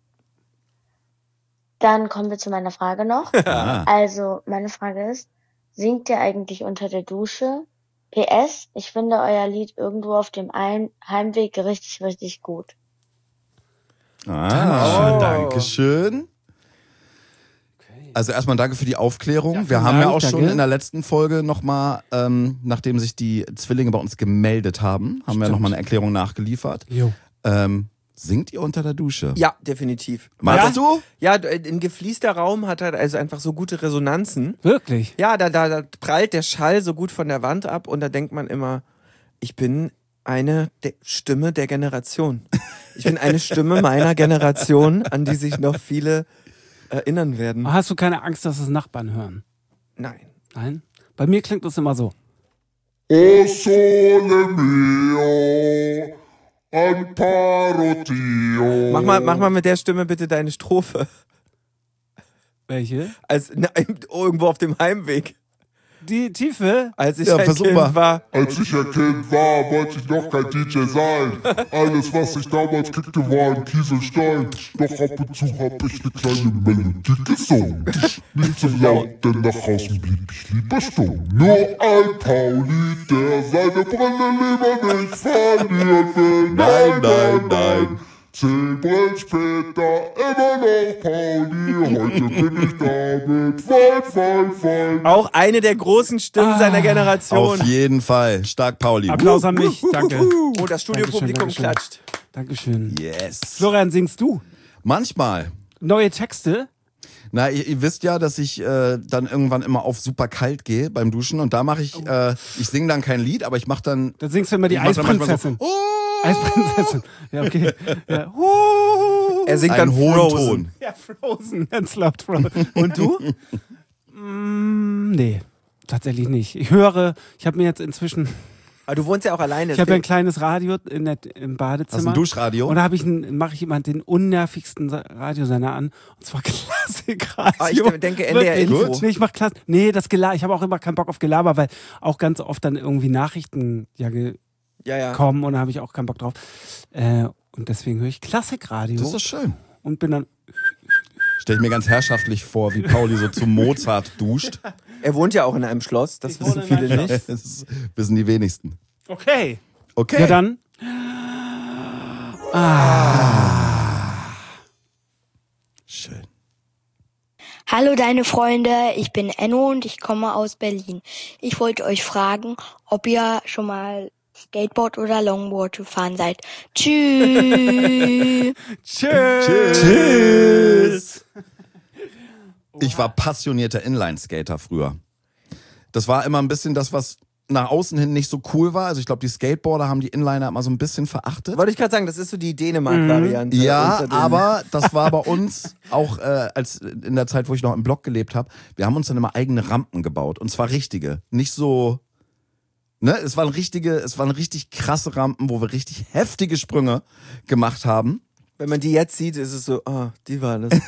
[SPEAKER 6] Dann kommen wir zu meiner Frage noch.
[SPEAKER 2] Ah.
[SPEAKER 6] Also, meine Frage ist, singt ihr eigentlich unter der Dusche? P S, ich finde euer Lied irgendwo auf dem Ein- Heimweg richtig, richtig gut.
[SPEAKER 2] Ah,
[SPEAKER 1] Oh.
[SPEAKER 2] danke schön. Also erstmal danke für die Aufklärung.
[SPEAKER 4] Ja,
[SPEAKER 2] Wir
[SPEAKER 4] vielen
[SPEAKER 2] haben ja
[SPEAKER 4] Dank,
[SPEAKER 2] auch schon
[SPEAKER 4] danke.
[SPEAKER 2] in der letzten Folge nochmal, ähm, nachdem sich die Zwillinge bei uns gemeldet haben, haben wir
[SPEAKER 4] Stimmt.
[SPEAKER 2] nochmal eine Erklärung nachgeliefert.
[SPEAKER 4] Jo.
[SPEAKER 2] Ähm, singt ihr unter der Dusche?
[SPEAKER 1] Ja, definitiv.
[SPEAKER 2] Meinst du?
[SPEAKER 1] Ja, ein gefliester Raum hat halt also einfach so gute Resonanzen.
[SPEAKER 4] Wirklich?
[SPEAKER 1] Ja, da, da, da prallt der Schall so gut von der Wand ab und da denkt man immer, ich bin eine de- Stimme der Generation. Ich bin eine Stimme meiner Generation, an die sich noch viele erinnern werden.
[SPEAKER 4] Hast du keine Angst, dass es Nachbarn hören?
[SPEAKER 1] Nein.
[SPEAKER 4] Nein? Bei mir klingt das immer so.
[SPEAKER 7] O sole mio, amparo Dio.
[SPEAKER 1] Mach mal, mach mal mit der Stimme bitte deine Strophe.
[SPEAKER 4] Welche?
[SPEAKER 1] Als, na, irgendwo auf dem Heimweg.
[SPEAKER 4] Die Tiefe?
[SPEAKER 1] Als ich
[SPEAKER 2] Ja,
[SPEAKER 1] ein
[SPEAKER 2] versuch
[SPEAKER 1] Kind
[SPEAKER 2] mal.
[SPEAKER 1] war.
[SPEAKER 7] Als ich ein Kind war, wollte ich noch kein D J sein. Alles, was ich damals kickte, war ein Kieselstein. Doch ab und zu hab ich ne kleine Melodie gesungen. Nicht zu laut, denn nach außen blieb ich lieber stumm. Nur ein Pauli, der seine Brille lieber nicht verlieren will.
[SPEAKER 2] Nein, nein, nein.
[SPEAKER 7] Zehn Brillen später, immer noch Pauli. Heute bin ich damit fein, fein, fein.
[SPEAKER 1] Auch eine der großen Stimmen seiner Generation.
[SPEAKER 2] Auf jeden Fall. Stark, Pauli.
[SPEAKER 4] Applaus an mich. Danke.
[SPEAKER 1] Oh, das Studiopublikum
[SPEAKER 4] Dankeschön,
[SPEAKER 1] klatscht.
[SPEAKER 4] Dankeschön.
[SPEAKER 2] Yes.
[SPEAKER 4] Florian, singst du?
[SPEAKER 2] Manchmal.
[SPEAKER 4] Neue Texte?
[SPEAKER 2] Na, ihr, ihr wisst ja, dass ich äh, dann irgendwann immer auf super kalt gehe beim Duschen und da mache ich, äh, ich singe dann kein Lied, aber ich mache dann...
[SPEAKER 4] Da singst du immer die
[SPEAKER 2] ich mach dann manchmal
[SPEAKER 4] Eisprinzessin.
[SPEAKER 2] So, oh,
[SPEAKER 4] Eisprinzessin. Ja, okay. Ja. Uh.
[SPEAKER 1] Er singt dann
[SPEAKER 2] einen hohen
[SPEAKER 1] Frozen.
[SPEAKER 2] Ton.
[SPEAKER 4] Ja, Frozen, ganz laut Frozen. Und du? mm, nee, tatsächlich nicht. Ich höre, ich habe mir jetzt inzwischen,
[SPEAKER 1] Aber du wohnst ja auch alleine.
[SPEAKER 4] ich habe ja ein kleines Radio in der, im Badezimmer.
[SPEAKER 2] Hast du ein Duschradio?
[SPEAKER 4] Und da habe ich ein- mache ich immer den unnervigsten Sa- Radiosender an. Und zwar Klassikradio.
[SPEAKER 1] Ah, ich denke N D R
[SPEAKER 4] Wirklich.
[SPEAKER 1] Info.
[SPEAKER 4] Nee, ich mach Klass nee, das Gelaber. Ich habe auch immer keinen Bock auf Gelaber, weil auch ganz oft dann irgendwie Nachrichten ja ge
[SPEAKER 1] Ja, ja.
[SPEAKER 4] kommen und da habe ich auch keinen Bock drauf. Äh, und deswegen höre ich Klassikradio
[SPEAKER 2] Das ist doch schön.
[SPEAKER 4] und bin dann
[SPEAKER 2] Stell ich mir ganz herrschaftlich vor, wie Pauli so zu Mozart duscht.
[SPEAKER 1] Er wohnt ja auch in einem Schloss, das
[SPEAKER 4] Ich
[SPEAKER 1] wissen
[SPEAKER 4] wohne in
[SPEAKER 1] viele
[SPEAKER 4] einem
[SPEAKER 1] nicht.
[SPEAKER 2] Das ist- wissen die wenigsten.
[SPEAKER 4] Okay.
[SPEAKER 2] Okay.
[SPEAKER 4] Ja, dann.
[SPEAKER 2] Schön.
[SPEAKER 8] Hallo deine Freunde, ich bin Enno und ich komme aus Berlin. Ich wollte euch fragen, ob ihr schon mal Skateboard oder Longboard gefahren seid. Tschüss.
[SPEAKER 4] Tschüss.
[SPEAKER 2] Tschüss. Ich war passionierter Inline-Skater früher. Das war immer ein bisschen das, was nach außen hin nicht so cool war. Also ich glaube, die Skateboarder haben die Inliner immer so ein bisschen verachtet.
[SPEAKER 1] Wollte ich gerade sagen, das ist so die Dänemark-Variante.
[SPEAKER 2] Ja,
[SPEAKER 1] unter den-
[SPEAKER 2] aber das war bei uns auch äh, als in der Zeit, wo ich noch im Block gelebt habe. Wir haben uns dann immer eigene Rampen gebaut und zwar richtige, nicht so. Ne, es waren richtige, es waren richtig krasse Rampen, wo wir richtig heftige Sprünge gemacht haben.
[SPEAKER 1] Wenn man die jetzt sieht, ist es so, ah, die waren es.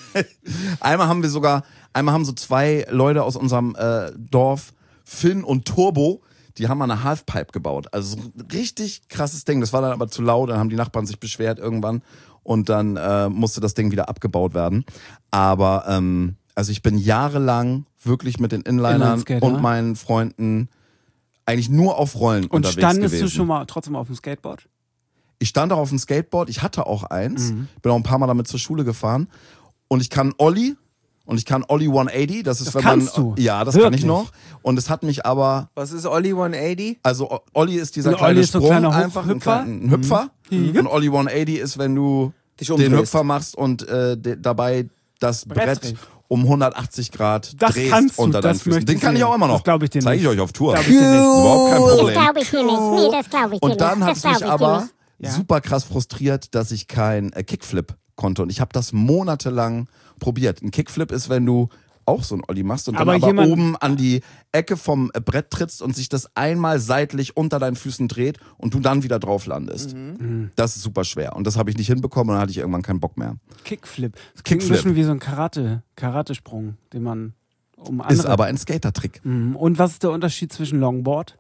[SPEAKER 2] Einmal haben wir sogar, einmal haben so zwei Leute aus unserem äh, Dorf, Finn und Turbo, die haben mal eine Halfpipe gebaut. Also so ein richtig krasses Ding. Das war dann aber zu laut, dann haben die Nachbarn sich beschwert irgendwann und dann äh, musste das Ding wieder abgebaut werden. Aber ähm, also ich bin jahrelang wirklich mit den Inlinern
[SPEAKER 4] Inlineskater.
[SPEAKER 2] und meinen Freunden eigentlich nur auf Rollen
[SPEAKER 4] Und
[SPEAKER 2] unterwegs
[SPEAKER 4] standest
[SPEAKER 2] gewesen.
[SPEAKER 4] du schon mal trotzdem auf dem Skateboard?
[SPEAKER 2] Ich stand auch auf dem Skateboard, ich hatte auch eins,
[SPEAKER 4] Mhm.
[SPEAKER 2] bin auch ein paar Mal damit zur Schule gefahren und ich kann Ollie und ich kann Ollie hundertachtzig, das ist
[SPEAKER 4] Das
[SPEAKER 2] wenn
[SPEAKER 4] kannst
[SPEAKER 2] man
[SPEAKER 4] du?
[SPEAKER 2] ja, das kann ich
[SPEAKER 4] Wirklich?
[SPEAKER 2] noch und es hat mich aber
[SPEAKER 1] Was ist Ollie hundertachtzig?
[SPEAKER 2] also O- Ollie ist dieser
[SPEAKER 4] Und
[SPEAKER 2] kleine
[SPEAKER 4] Ollie ist so ein
[SPEAKER 2] Sprung
[SPEAKER 4] kleiner Hoch-
[SPEAKER 2] einfach
[SPEAKER 4] Hüpfer?
[SPEAKER 2] ein, kleiner- ein Hüpfer
[SPEAKER 4] Mhm.
[SPEAKER 2] und Ollie hundertachtzig ist, wenn du
[SPEAKER 1] Dich
[SPEAKER 2] den
[SPEAKER 1] umdrehst.
[SPEAKER 2] Hüpfer machst und äh, de, dabei das
[SPEAKER 4] Brett
[SPEAKER 2] Brett
[SPEAKER 4] drehst.
[SPEAKER 2] um hundertachtzig Grad
[SPEAKER 4] Das
[SPEAKER 2] drehst
[SPEAKER 4] kannst du,
[SPEAKER 2] unter deinen
[SPEAKER 4] das
[SPEAKER 2] Füßen.
[SPEAKER 4] möchte
[SPEAKER 2] Den
[SPEAKER 4] ich
[SPEAKER 2] kann ich
[SPEAKER 4] sehen.
[SPEAKER 2] auch immer noch.
[SPEAKER 4] Das glaub ich dir
[SPEAKER 2] Zeige ich
[SPEAKER 4] nicht.
[SPEAKER 2] euch auf Tour.
[SPEAKER 4] Glaub ich dir nicht.
[SPEAKER 2] Überhaupt kein
[SPEAKER 3] Das
[SPEAKER 2] Problem.
[SPEAKER 3] glaube ich dir nicht. Nee, das glaube ich dir
[SPEAKER 2] Und dann
[SPEAKER 3] nicht.
[SPEAKER 2] hat
[SPEAKER 3] Das
[SPEAKER 2] es mich
[SPEAKER 3] glaub ich dir
[SPEAKER 2] aber
[SPEAKER 3] nicht.
[SPEAKER 4] Ja.
[SPEAKER 2] super krass frustriert, dass ich kein äh, Kickflip konnte. Und ich habe das monatelang probiert. Ein Kickflip ist, wenn du auch so ein Ollie machst und
[SPEAKER 4] Aber
[SPEAKER 2] dann aber
[SPEAKER 4] jemand-
[SPEAKER 2] oben an die Ecke vom äh, Brett trittst und sich das einmal seitlich unter deinen Füßen dreht und du dann wieder drauf landest.
[SPEAKER 4] Mhm.
[SPEAKER 2] Das ist super schwer. Und das habe ich nicht hinbekommen und dann hatte ich irgendwann keinen Bock mehr.
[SPEAKER 4] Kickflip. Das klingt
[SPEAKER 2] Kickflip.
[SPEAKER 4] ein bisschen wie so ein Karate, Karatesprung, den man um
[SPEAKER 2] Ist
[SPEAKER 4] andere...
[SPEAKER 2] aber ein Skatertrick.
[SPEAKER 4] Mhm. Und was ist der Unterschied zwischen Longboard?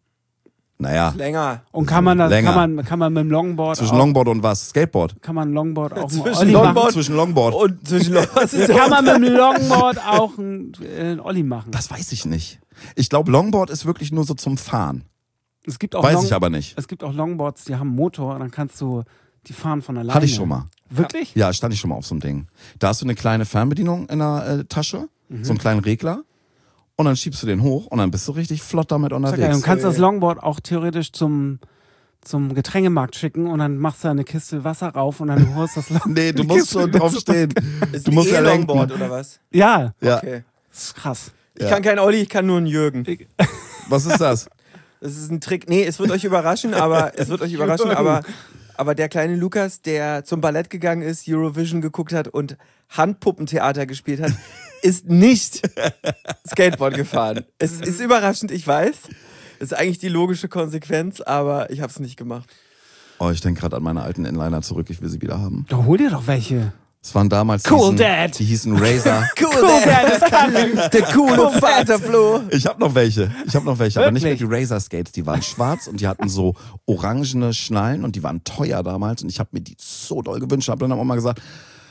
[SPEAKER 2] Naja,
[SPEAKER 1] Länger.
[SPEAKER 4] Und kann man das,
[SPEAKER 2] Länger.
[SPEAKER 4] kann man, kann man mit dem Longboard
[SPEAKER 2] zwischen
[SPEAKER 4] auch,
[SPEAKER 2] Longboard und was? Skateboard.
[SPEAKER 4] kann man Longboard auch einen
[SPEAKER 1] Zwischen
[SPEAKER 4] Olli
[SPEAKER 1] Longboard
[SPEAKER 4] machen?
[SPEAKER 2] Zwischen Longboard.
[SPEAKER 1] Und zwischen was ist
[SPEAKER 4] Kann man mit dem Longboard auch einen, äh, einen Olli machen?
[SPEAKER 2] Das weiß ich nicht. Ich glaube, Longboard ist wirklich nur so zum Fahren.
[SPEAKER 4] Es gibt auch
[SPEAKER 2] Weiß
[SPEAKER 4] Long-
[SPEAKER 2] ich aber nicht.
[SPEAKER 4] Es gibt auch Longboards, die haben einen Motor und dann kannst du die fahren von alleine.
[SPEAKER 2] Hatte ich schon mal.
[SPEAKER 4] Wirklich?
[SPEAKER 2] Ja, stand ich schon mal auf so einem Ding. Da hast du eine kleine Fernbedienung in der äh, Tasche,
[SPEAKER 4] Mhm.
[SPEAKER 2] so einen kleinen Regler und dann schiebst du den hoch und dann bist du richtig flott damit
[SPEAKER 4] Sag ja,
[SPEAKER 2] unterwegs.
[SPEAKER 4] du kannst das Longboard auch theoretisch zum, zum Getränkemarkt schicken und dann machst du eine Kiste Wasser rauf und dann holst das Longboard.
[SPEAKER 2] Nee, du musst schon draufstehen.
[SPEAKER 1] Ist
[SPEAKER 2] Du
[SPEAKER 1] ein
[SPEAKER 2] musst ja lenken.
[SPEAKER 1] E-Longboard oder was?
[SPEAKER 4] Ja,
[SPEAKER 2] Ja.
[SPEAKER 1] Okay.
[SPEAKER 4] das ist krass.
[SPEAKER 1] Ich kann kein Olli, ich kann nur einen Jürgen.
[SPEAKER 2] Was ist das?
[SPEAKER 1] Das ist ein Trick. Nee, es wird euch überraschen, aber es wird euch überraschen, aber, aber der kleine Lukas, der zum Ballett gegangen ist, Eurovision geguckt hat und Handpuppentheater gespielt hat, ist nicht Skateboard gefahren. Es ist überraschend, ich weiß. Das ist eigentlich die logische Konsequenz, aber ich habe es nicht gemacht.
[SPEAKER 2] Oh, ich denke gerade an meine alten Inliner zurück. Ich will sie wieder haben.
[SPEAKER 4] Da hol dir doch welche.
[SPEAKER 2] Es waren damals,
[SPEAKER 4] Cool
[SPEAKER 2] die hießen,
[SPEAKER 4] Dad.
[SPEAKER 2] die hießen Razor.
[SPEAKER 1] Cool, der, das kann der coole Vater Flo.
[SPEAKER 2] Ich habe noch welche. Ich habe noch welche, aber nicht mehr
[SPEAKER 4] Wirklich?
[SPEAKER 2] die Razor Skates. Die waren schwarz und die hatten so orangene Schnallen und die waren teuer damals und ich habe mir die so doll gewünscht. Habe dann auch mal gesagt,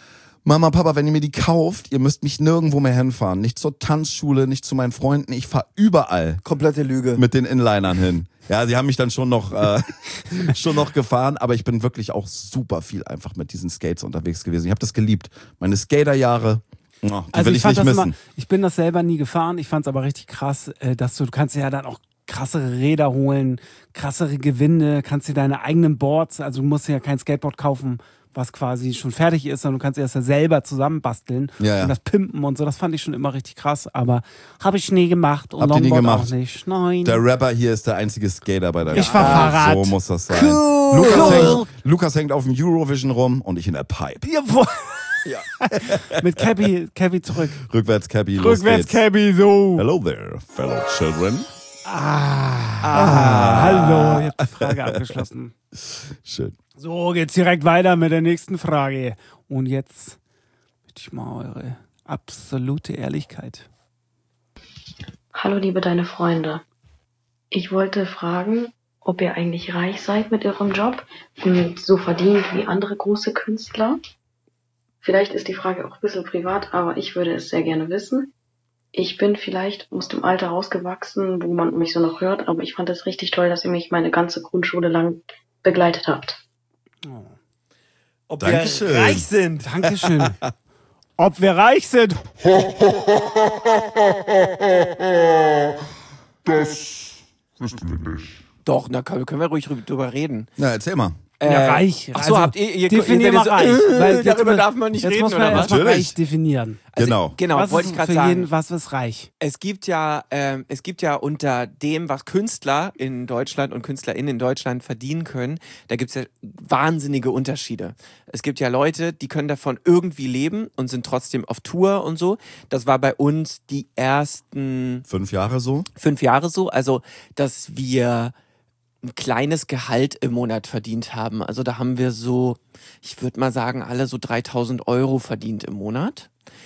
[SPEAKER 2] Mama, Papa, wenn ihr mir die kauft, ihr müsst mich nirgendwo mehr hinfahren. Nicht zur Tanzschule, nicht zu meinen Freunden. Ich fahre überall
[SPEAKER 1] Komplette Lüge.
[SPEAKER 2] mit den Inlinern hin. Ja, sie haben mich dann schon noch äh, schon noch gefahren, aber ich bin wirklich auch super viel einfach mit diesen Skates unterwegs gewesen. Ich habe das geliebt. Meine Skaterjahre, oh, die
[SPEAKER 4] Also
[SPEAKER 2] will
[SPEAKER 4] ich
[SPEAKER 2] ich
[SPEAKER 4] fand
[SPEAKER 2] nicht
[SPEAKER 4] das
[SPEAKER 2] missen.
[SPEAKER 4] immer, ich bin das selber nie gefahren, ich fand es aber richtig krass, äh, dass du, du kannst dir ja dann auch krassere Räder holen, krassere Gewinde, kannst dir deine eigenen Boards, also du musst dir ja kein Skateboard kaufen, was quasi schon fertig ist, sondern du kannst dir das ja selber zusammenbasteln
[SPEAKER 2] Ja, ja.
[SPEAKER 4] und das pimpen und so, das fand ich schon immer richtig krass, aber habe ich nie gemacht und
[SPEAKER 2] Habt ihr nie
[SPEAKER 4] Longboard
[SPEAKER 2] gemacht?
[SPEAKER 4] auch nicht. Nein.
[SPEAKER 2] Der Rapper hier ist der einzige Skater bei der
[SPEAKER 4] Ich fahr Fahrrad.
[SPEAKER 2] So muss das sein. Lukas, hängt, Lukas hängt auf dem Eurovision rum und ich in der Pipe.
[SPEAKER 4] Jawohl. Mit Cabby, Cabby zurück.
[SPEAKER 2] Rückwärts Cabby, los
[SPEAKER 4] Rückwärts
[SPEAKER 2] geht's.
[SPEAKER 4] Cabby, so.
[SPEAKER 2] Hello there, fellow children.
[SPEAKER 4] Ah, hallo, ich habe die Frage abgeschlossen.
[SPEAKER 2] Schön.
[SPEAKER 4] So, geht's direkt weiter mit der nächsten Frage. Und jetzt bitte ich mal eure absolute Ehrlichkeit.
[SPEAKER 9] Hallo liebe deine Freunde. Ich wollte fragen, ob ihr eigentlich reich seid mit eurem Job und so verdient wie andere große Künstler. Vielleicht ist die Frage auch ein bisschen privat, aber ich würde es sehr gerne wissen. Ich bin vielleicht aus dem Alter rausgewachsen, wo man mich so noch hört, aber ich fand es richtig toll, dass ihr mich meine ganze Grundschule lang begleitet habt.
[SPEAKER 4] Oh.
[SPEAKER 1] Ob
[SPEAKER 2] Dankeschön.
[SPEAKER 1] wir reich sind.
[SPEAKER 4] Dankeschön. Ob wir reich sind.
[SPEAKER 7] Das wissen wir nicht.
[SPEAKER 1] Doch, na können können wir ruhig drüber reden.
[SPEAKER 2] Na, erzähl mal.
[SPEAKER 4] Ja, reich.
[SPEAKER 1] Ach so,
[SPEAKER 4] Also,
[SPEAKER 1] habt ihr, ihr,
[SPEAKER 4] definier
[SPEAKER 1] ihr
[SPEAKER 4] mal
[SPEAKER 1] seid
[SPEAKER 4] reich.
[SPEAKER 1] so, äh,
[SPEAKER 4] Weil
[SPEAKER 1] darüber
[SPEAKER 4] jetzt-
[SPEAKER 1] darf man nicht
[SPEAKER 4] jetzt
[SPEAKER 1] reden,
[SPEAKER 4] muss man
[SPEAKER 1] oder was?
[SPEAKER 4] erstmal
[SPEAKER 2] Natürlich.
[SPEAKER 4] reich definieren.
[SPEAKER 1] Also,
[SPEAKER 2] Genau.
[SPEAKER 1] Genau,
[SPEAKER 4] was
[SPEAKER 1] wollte
[SPEAKER 4] ist
[SPEAKER 1] ich gerade
[SPEAKER 4] für
[SPEAKER 1] sagen.
[SPEAKER 4] jeden, was ist reich?
[SPEAKER 1] Es gibt ja, ähm, es gibt ja unter dem, was Künstler in Deutschland und KünstlerInnen in Deutschland verdienen können, da gibt es ja wahnsinnige Unterschiede. Es gibt ja Leute, die können davon irgendwie leben und sind trotzdem auf Tour und so. Das war bei uns die ersten
[SPEAKER 2] Fünf Jahre so?
[SPEAKER 1] fünf Jahre so. Also, dass wir ein kleines Gehalt im Monat verdient haben. Also da haben wir so, ich würde mal sagen, alle so dreitausend Euro verdient im Monat,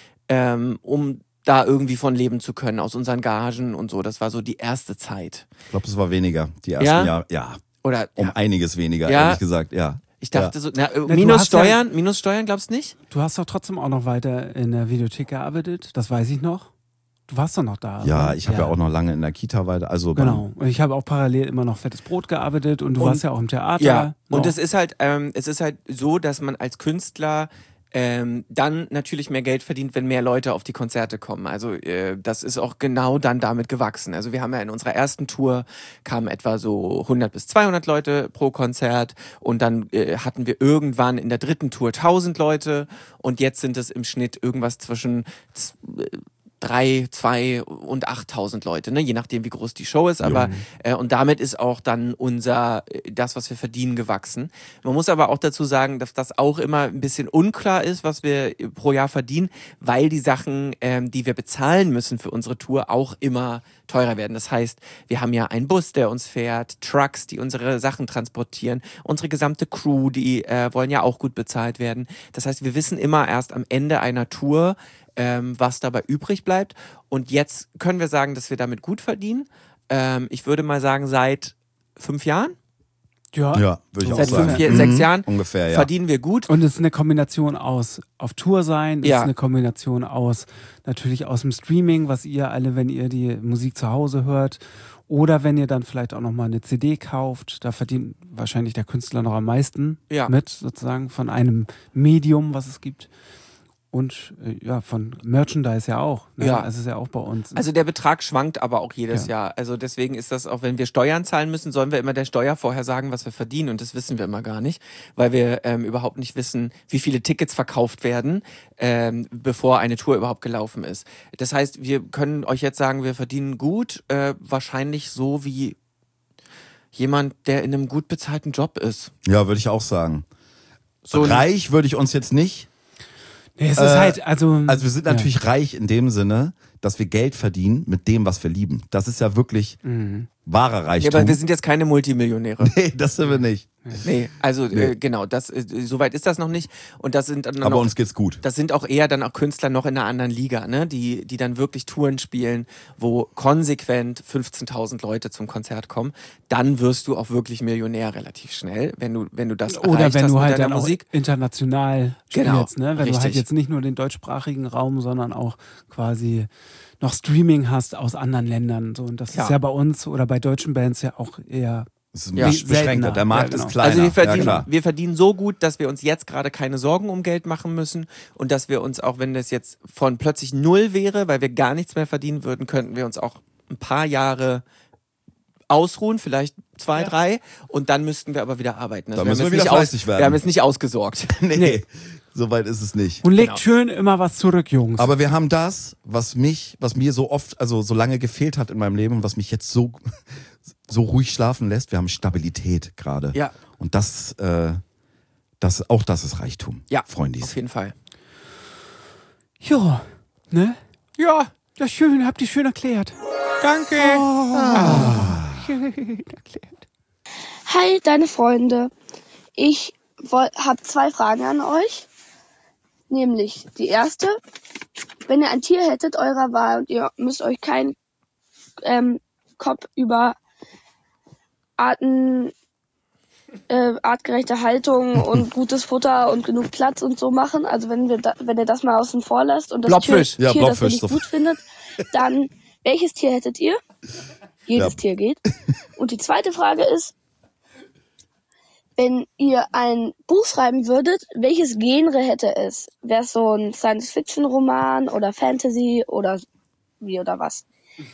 [SPEAKER 1] ähm, um da irgendwie von leben zu können, aus unseren Gagen und so. Das war so die erste Zeit.
[SPEAKER 2] Ich glaube, es war weniger. Die ersten
[SPEAKER 1] Ja?
[SPEAKER 2] Jahre. Ja,
[SPEAKER 1] Oder
[SPEAKER 2] um
[SPEAKER 1] ja,
[SPEAKER 2] einiges weniger,
[SPEAKER 1] Ja.
[SPEAKER 2] ehrlich gesagt, ja.
[SPEAKER 1] ich dachte so, na, äh,
[SPEAKER 4] du
[SPEAKER 1] minus
[SPEAKER 4] hast ja-
[SPEAKER 1] Steuern, minus Steuern, glaubst du nicht?
[SPEAKER 4] Du hast doch trotzdem auch noch weiter in der Videothek gearbeitet. Das weiß ich noch. Du warst doch noch da.
[SPEAKER 2] Ja,
[SPEAKER 4] oder?
[SPEAKER 2] ich habe ja. auch noch lange in der Kita weiter. Also beim-
[SPEAKER 4] Genau. Und ich habe auch parallel immer noch Fettes Brot gearbeitet und du
[SPEAKER 1] Und-
[SPEAKER 4] warst ja auch im Theater.
[SPEAKER 1] Ja, und
[SPEAKER 4] noch.
[SPEAKER 1] es ist halt, ähm, es ist halt so, dass man als Künstler ähm, dann natürlich mehr Geld verdient, wenn mehr Leute auf die Konzerte kommen. Also äh, das ist auch genau dann damit gewachsen. Also wir haben ja in unserer ersten Tour kamen etwa so hundert bis zweihundert Leute pro Konzert und dann äh, hatten wir irgendwann in der dritten Tour tausend Leute und jetzt sind es im Schnitt irgendwas zwischen z- äh, drei, zwei und achttausend Leute, ne? Je nachdem, wie groß die Show ist. Aber äh, und damit ist auch dann unser äh, das, was wir verdienen, gewachsen. Man muss aber auch dazu sagen, dass das auch immer ein bisschen unklar ist, was wir äh, pro Jahr verdienen, weil die Sachen, ähm, die wir bezahlen müssen für unsere Tour, auch immer teurer werden. Das heißt, wir haben ja einen Bus, der uns fährt, Trucks, die unsere Sachen transportieren, unsere gesamte Crew, die äh, wollen ja auch gut bezahlt werden. Das heißt, wir wissen immer erst am Ende einer Tour, ähm, was dabei übrig bleibt. Und jetzt können wir sagen, dass wir damit gut verdienen. Ähm, ich würde mal sagen, seit fünf Jahren,
[SPEAKER 4] ja.
[SPEAKER 2] Ja, würde ich auch
[SPEAKER 1] seit
[SPEAKER 2] sagen.
[SPEAKER 1] fünf, vier,
[SPEAKER 2] Mhm.
[SPEAKER 1] sechs Jahren
[SPEAKER 2] Ungefähr, ja.
[SPEAKER 1] verdienen wir gut.
[SPEAKER 4] Und es ist eine Kombination aus auf Tour sein, es
[SPEAKER 1] Ja.
[SPEAKER 4] ist eine Kombination aus natürlich aus dem Streaming, was ihr alle, wenn ihr die Musik zu Hause hört, oder wenn ihr dann vielleicht auch nochmal eine C D kauft, da verdient wahrscheinlich der Künstler noch am meisten
[SPEAKER 1] Ja.
[SPEAKER 4] mit, sozusagen von einem Medium, was es gibt. Und äh, ja, von Merchandise ja auch. Ne?
[SPEAKER 1] Ja.
[SPEAKER 4] Das ist ja auch bei uns.
[SPEAKER 1] Also der Betrag schwankt aber auch jedes
[SPEAKER 4] Ja.
[SPEAKER 1] Jahr. Also deswegen ist das auch, wenn wir Steuern zahlen müssen, sollen wir immer der Steuer vorher sagen, was wir verdienen. Und das wissen wir immer gar nicht, weil wir ähm, überhaupt nicht wissen, wie viele Tickets verkauft werden, ähm, bevor eine Tour überhaupt gelaufen ist. Das heißt, wir können euch jetzt sagen, wir verdienen gut, äh, wahrscheinlich so wie jemand, der in einem gut bezahlten Job ist.
[SPEAKER 2] Ja, würde ich auch sagen.
[SPEAKER 1] So ein-
[SPEAKER 2] Reich würde ich uns jetzt nicht.
[SPEAKER 4] nee, es ist
[SPEAKER 2] äh,
[SPEAKER 4] halt, also.
[SPEAKER 2] Also wir sind
[SPEAKER 4] ja.
[SPEAKER 2] natürlich reich in dem Sinne, dass wir Geld verdienen mit dem, was wir lieben. Das ist ja wirklich
[SPEAKER 4] Mhm.
[SPEAKER 2] wahrer
[SPEAKER 1] Ja,
[SPEAKER 2] Reichtum.
[SPEAKER 1] aber wir sind jetzt keine Multimillionäre.
[SPEAKER 2] nee, das sind wir nicht.
[SPEAKER 1] Nee, also
[SPEAKER 2] Nee.
[SPEAKER 1] Äh, genau, das äh, soweit ist das noch nicht. Und das sind dann
[SPEAKER 2] Aber
[SPEAKER 1] noch,
[SPEAKER 2] uns geht's gut.
[SPEAKER 1] das sind auch eher dann auch Künstler noch in einer anderen Liga, ne? Die, die dann wirklich Touren spielen, wo konsequent fünfzehntausend Leute zum Konzert kommen. Dann wirst du auch wirklich Millionär relativ schnell, wenn du, wenn du das
[SPEAKER 4] Oder
[SPEAKER 1] erreicht
[SPEAKER 4] wenn
[SPEAKER 1] hast
[SPEAKER 4] du
[SPEAKER 1] mit
[SPEAKER 4] halt
[SPEAKER 1] deiner
[SPEAKER 4] dann auch
[SPEAKER 1] Musik.
[SPEAKER 4] international
[SPEAKER 1] Genau,
[SPEAKER 4] spielst, ne? Wenn du halt
[SPEAKER 1] richtig.
[SPEAKER 4] jetzt nicht nur den deutschsprachigen Raum, sondern auch quasi noch Streaming hast aus anderen Ländern. So. Und das
[SPEAKER 1] Ja.
[SPEAKER 4] ist ja bei uns oder bei deutschen Bands ja auch eher.
[SPEAKER 2] Es ist
[SPEAKER 1] Ja.
[SPEAKER 2] beschränkter.
[SPEAKER 4] Seltener.
[SPEAKER 2] Der Markt
[SPEAKER 4] Ja, genau.
[SPEAKER 2] ist kleiner.
[SPEAKER 1] Also wir
[SPEAKER 2] ja,
[SPEAKER 1] verdienen,
[SPEAKER 2] klar.
[SPEAKER 1] wir verdienen so gut, dass wir uns jetzt gerade keine Sorgen um Geld machen müssen und dass wir uns, auch wenn das jetzt von plötzlich null wäre, weil wir gar nichts mehr verdienen würden, könnten wir uns auch ein paar Jahre ausruhen, vielleicht zwei, drei, und dann müssten wir aber wieder arbeiten.
[SPEAKER 2] Da
[SPEAKER 1] haben
[SPEAKER 2] müssen wir
[SPEAKER 1] jetzt
[SPEAKER 2] wieder
[SPEAKER 1] nicht aus-
[SPEAKER 2] fleißig werden.
[SPEAKER 1] Wir haben jetzt nicht ausgesorgt.
[SPEAKER 2] Nee, so weit ist es nicht.
[SPEAKER 4] Und legt
[SPEAKER 1] Genau.
[SPEAKER 4] schön immer was zurück, Jungs.
[SPEAKER 2] Aber wir haben das, was mich, was mir so oft, also so lange gefehlt hat in meinem Leben und was mich jetzt so, so ruhig schlafen lässt. Wir haben Stabilität gerade.
[SPEAKER 1] Ja.
[SPEAKER 2] Und das, äh, das, auch das ist Reichtum.
[SPEAKER 1] Ja,
[SPEAKER 2] Freundis.
[SPEAKER 1] auf jeden Fall.
[SPEAKER 4] ja, ne?
[SPEAKER 1] Ja,
[SPEAKER 4] Ja, schön, habt ihr schön erklärt.
[SPEAKER 1] danke.
[SPEAKER 4] Schön erklärt.
[SPEAKER 6] Hi, deine Freunde. Ich habe zwei Fragen an euch. Nämlich die erste, wenn ihr ein Tier hättet eurer Wahl und ihr müsst euch keinen ähm, Kopf über Arten, äh, artgerechte Haltung und gutes Futter und genug Platz und so machen. Also wenn wir da, wenn ihr das mal außen vor lasst und das
[SPEAKER 1] Blobfisch.
[SPEAKER 6] Tier,
[SPEAKER 2] Ja,
[SPEAKER 6] Tier das ihr
[SPEAKER 2] Blobfisch,
[SPEAKER 6] nicht
[SPEAKER 2] so.
[SPEAKER 6] gut findet,
[SPEAKER 10] Dann, welches Tier hättet ihr? Jedes
[SPEAKER 2] Ja.
[SPEAKER 10] Tier geht. Und die zweite Frage ist, wenn ihr ein Buch schreiben würdet, welches Genre hätte es? Wäre es so ein Science-Fiction-Roman oder Fantasy oder wie oder was?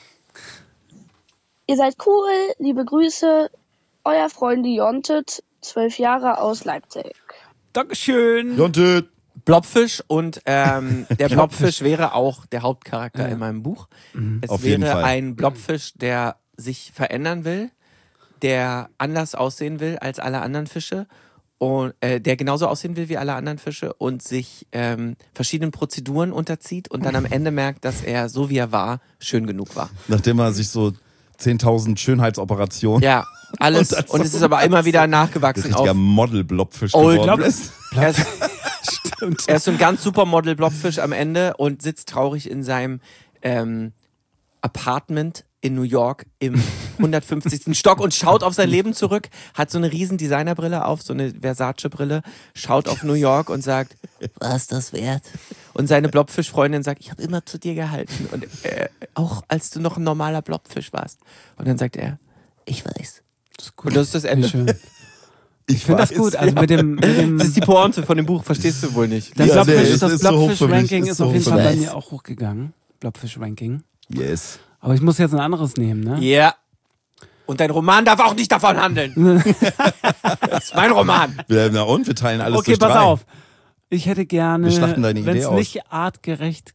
[SPEAKER 10] Ihr seid cool, liebe Grüße, euer Freund Jontet, zwölf Jahre aus Leipzig.
[SPEAKER 4] Dankeschön.
[SPEAKER 2] Jontet.
[SPEAKER 1] Blobfisch und ähm, der Blobfisch wäre auch der Hauptcharakter in meinem Buch. Es
[SPEAKER 2] Auf jeden
[SPEAKER 1] wäre
[SPEAKER 2] Fall.
[SPEAKER 1] ein Blobfisch, der sich verändern will, der anders aussehen will als alle anderen Fische und äh, der genauso aussehen will wie alle anderen Fische und sich ähm, verschiedenen Prozeduren unterzieht und dann am Ende merkt, dass er so wie er war schön genug war.
[SPEAKER 2] Nachdem er sich so zehntausend Schönheitsoperationen.
[SPEAKER 1] Ja, alles
[SPEAKER 2] Und
[SPEAKER 1] und,
[SPEAKER 2] das so-
[SPEAKER 1] es ist aber immer wieder
[SPEAKER 2] ein
[SPEAKER 1] nachgewachsen
[SPEAKER 2] richtiger
[SPEAKER 1] auf
[SPEAKER 2] Model-Blobfisch
[SPEAKER 1] Old
[SPEAKER 2] geworden
[SPEAKER 1] Blob-
[SPEAKER 2] ist.
[SPEAKER 1] Er ist, er ist so ein ganz Supermodel Blobfisch am Ende und sitzt traurig in seinem ähm, Apartment in New York im hundertfünfzigsten Stock und schaut auf sein Leben zurück, hat so eine riesen Designerbrille auf, so eine Versace-Brille, schaut auf New York und sagt, was ist das wert? Und seine Blobfisch-Freundin sagt, ich habe immer zu dir gehalten und äh, auch als du noch ein normaler Blobfisch warst. Und dann sagt er, ich weiß.
[SPEAKER 4] Das ist
[SPEAKER 1] Und das ist das Ende.
[SPEAKER 4] Schön.
[SPEAKER 2] Ich
[SPEAKER 4] Ich finde das
[SPEAKER 2] weiß,
[SPEAKER 4] gut. Also
[SPEAKER 2] ja.
[SPEAKER 4] mit dem, mit dem
[SPEAKER 1] Das ist die Pointe von dem Buch, verstehst du wohl nicht.
[SPEAKER 4] das
[SPEAKER 2] Ja, nee,
[SPEAKER 4] Blobfisch,
[SPEAKER 2] es
[SPEAKER 4] das
[SPEAKER 2] ist so hoch für mich,
[SPEAKER 4] Blobfisch-Ranking
[SPEAKER 2] ist
[SPEAKER 4] ist
[SPEAKER 2] so
[SPEAKER 4] auf
[SPEAKER 2] hoch
[SPEAKER 4] jeden
[SPEAKER 2] für
[SPEAKER 4] Fall bei
[SPEAKER 2] mich.
[SPEAKER 4] mir auch hochgegangen. Blobfisch-Ranking.
[SPEAKER 2] Yes.
[SPEAKER 4] Aber ich muss jetzt ein anderes nehmen, ne?
[SPEAKER 1] Ja. Und dein Roman darf auch nicht davon handeln. Das ist mein Roman.
[SPEAKER 2] Ja, na und? Wir teilen alles
[SPEAKER 4] Okay,
[SPEAKER 2] durch
[SPEAKER 4] pass
[SPEAKER 2] drei.
[SPEAKER 4] auf. Ich hätte gerne,
[SPEAKER 2] Wir schlachten deine
[SPEAKER 4] wenn
[SPEAKER 2] Idee
[SPEAKER 4] es
[SPEAKER 2] aus.
[SPEAKER 4] nicht artgerecht,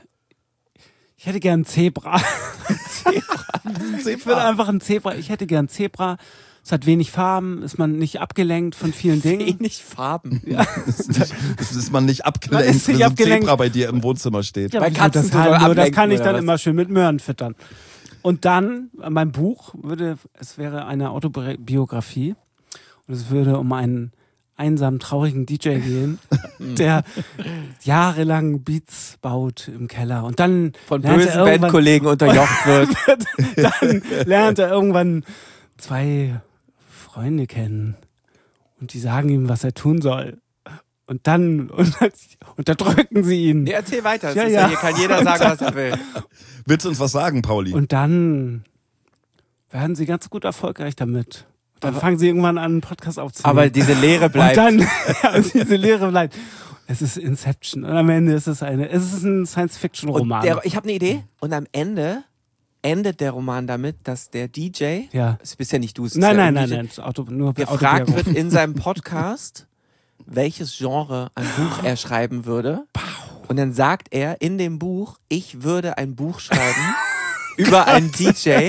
[SPEAKER 4] ich hätte gern ein Zebra. Ich würde einfach ein Zebra. Ich hätte gern ein Zebra. Es hat wenig Farben, ist man nicht abgelenkt von vielen Dingen.
[SPEAKER 1] Wenig Farben.
[SPEAKER 2] Das ist, nicht, das ist man nicht
[SPEAKER 4] Man
[SPEAKER 2] abgelenkt,
[SPEAKER 4] ist
[SPEAKER 2] wenn
[SPEAKER 4] nicht
[SPEAKER 2] so ein
[SPEAKER 4] abgelenkt.
[SPEAKER 2] Zebra bei dir im Wohnzimmer steht.
[SPEAKER 4] Ja,
[SPEAKER 1] Bei
[SPEAKER 4] wieso
[SPEAKER 1] Katzen
[SPEAKER 4] das,
[SPEAKER 1] tut
[SPEAKER 4] halt
[SPEAKER 1] er
[SPEAKER 4] nur, das
[SPEAKER 1] ablenken,
[SPEAKER 4] kann ich
[SPEAKER 1] oder
[SPEAKER 4] dann
[SPEAKER 1] was?
[SPEAKER 4] immer schön mit Möhren füttern. Und dann, mein Buch würde, es wäre eine Autobiografie und es würde um einen einsamen, traurigen D J gehen, der jahrelang Beats baut im Keller und dann
[SPEAKER 1] Von
[SPEAKER 4] lernt er
[SPEAKER 1] bösen
[SPEAKER 4] irgendwann-
[SPEAKER 1] Bandkollegen unterjocht wird.
[SPEAKER 4] dann lernt er irgendwann zwei Freunde kennen und die sagen ihm, was er tun soll. Und dann und, unterdrücken sie ihn.
[SPEAKER 1] Nee, erzähl weiter. Das
[SPEAKER 4] Ja,
[SPEAKER 1] ist
[SPEAKER 4] ja.
[SPEAKER 1] ja. Hier kann jeder sagen, was er will.
[SPEAKER 2] Willst du uns was sagen, Pauli?
[SPEAKER 4] Und dann werden sie ganz gut erfolgreich damit. Und dann fangen sie irgendwann an, einen Podcast aufzunehmen.
[SPEAKER 1] Aber diese Leere bleibt.
[SPEAKER 4] Und dann, ja, diese Lehre bleibt. Es ist Inception. Und am Ende ist es eine, es ist ein
[SPEAKER 1] Und
[SPEAKER 4] Science-Fiction-Roman.
[SPEAKER 1] der, ich habe eine Idee. Und am Ende endet der Roman damit, dass der D J,
[SPEAKER 4] Ja.
[SPEAKER 1] es bist ja nicht du, es ist
[SPEAKER 4] Nein,
[SPEAKER 1] ja
[SPEAKER 4] nein,
[SPEAKER 1] ein
[SPEAKER 4] nein,
[SPEAKER 1] D J,
[SPEAKER 4] nein. das Auto, nur
[SPEAKER 1] gefragt
[SPEAKER 4] Autobiografie.
[SPEAKER 1] wird in seinem Podcast, welches Genre ein Buch er schreiben würde. Und dann sagt er in dem Buch, ich würde ein Buch schreiben über einen D J.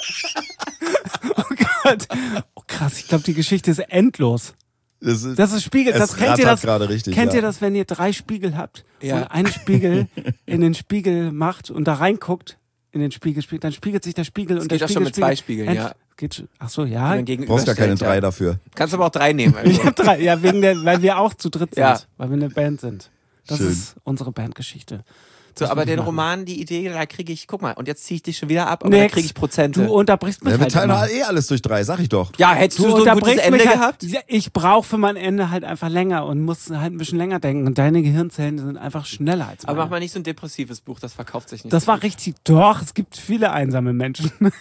[SPEAKER 4] Oh Gott. Oh krass, ich glaube, die Geschichte ist endlos.
[SPEAKER 2] Das ist,
[SPEAKER 4] Das ist Spiegel.
[SPEAKER 2] es
[SPEAKER 4] Das kennt ihr
[SPEAKER 2] rattert
[SPEAKER 4] das
[SPEAKER 2] gerade richtig,
[SPEAKER 4] Kennt
[SPEAKER 2] ja.
[SPEAKER 4] ihr das, wenn ihr drei Spiegel habt
[SPEAKER 1] Ja.
[SPEAKER 4] und einen Spiegel in den Spiegel macht und da reinguckt in den Spiegel, spiegelt, dann spiegelt sich der Spiegel und
[SPEAKER 1] geht
[SPEAKER 4] der
[SPEAKER 1] auch
[SPEAKER 4] Spiegel
[SPEAKER 1] schon mit zwei
[SPEAKER 4] spiegelt-
[SPEAKER 1] Spiegeln,
[SPEAKER 4] Ent-
[SPEAKER 1] ja.
[SPEAKER 4] Geht schon. Ach so, ja.
[SPEAKER 1] Dann
[SPEAKER 2] Du brauchst gar keine
[SPEAKER 1] gegenüberstellt,
[SPEAKER 2] drei
[SPEAKER 1] ja.
[SPEAKER 2] dafür.
[SPEAKER 1] Kannst aber auch drei nehmen. Also.
[SPEAKER 4] Ich hab drei. Ja, wegen der, weil wir auch zu dritt sind,
[SPEAKER 1] Ja.
[SPEAKER 4] weil wir eine Band sind. Das
[SPEAKER 2] Schön.
[SPEAKER 4] ist unsere Bandgeschichte.
[SPEAKER 1] So,
[SPEAKER 4] Das
[SPEAKER 1] aber
[SPEAKER 4] will ich
[SPEAKER 1] den
[SPEAKER 4] machen.
[SPEAKER 1] Roman, die Idee, da kriege ich, guck mal, und jetzt ziehe ich dich schon wieder ab, aber
[SPEAKER 4] Nix.
[SPEAKER 1] da kriege ich Prozente.
[SPEAKER 4] Du unterbrichst mich
[SPEAKER 2] Ja, wir
[SPEAKER 4] halt
[SPEAKER 2] teilen
[SPEAKER 4] immer.
[SPEAKER 2] doch eh alles durch drei, sag ich doch.
[SPEAKER 1] Ja, hättest du,
[SPEAKER 4] Du
[SPEAKER 1] so ein gutes
[SPEAKER 4] unterbrichst
[SPEAKER 1] Ende
[SPEAKER 4] mich halt,
[SPEAKER 1] gehabt?
[SPEAKER 4] Ja, ich brauche für mein Ende halt einfach länger und muss halt ein bisschen länger denken. Und deine Gehirnzellen sind einfach schneller als meine.
[SPEAKER 1] Aber mach mal nicht so ein depressives Buch, das verkauft sich nicht.
[SPEAKER 4] Das war richtig. Doch, es gibt viele einsame Menschen.
[SPEAKER 1] Mal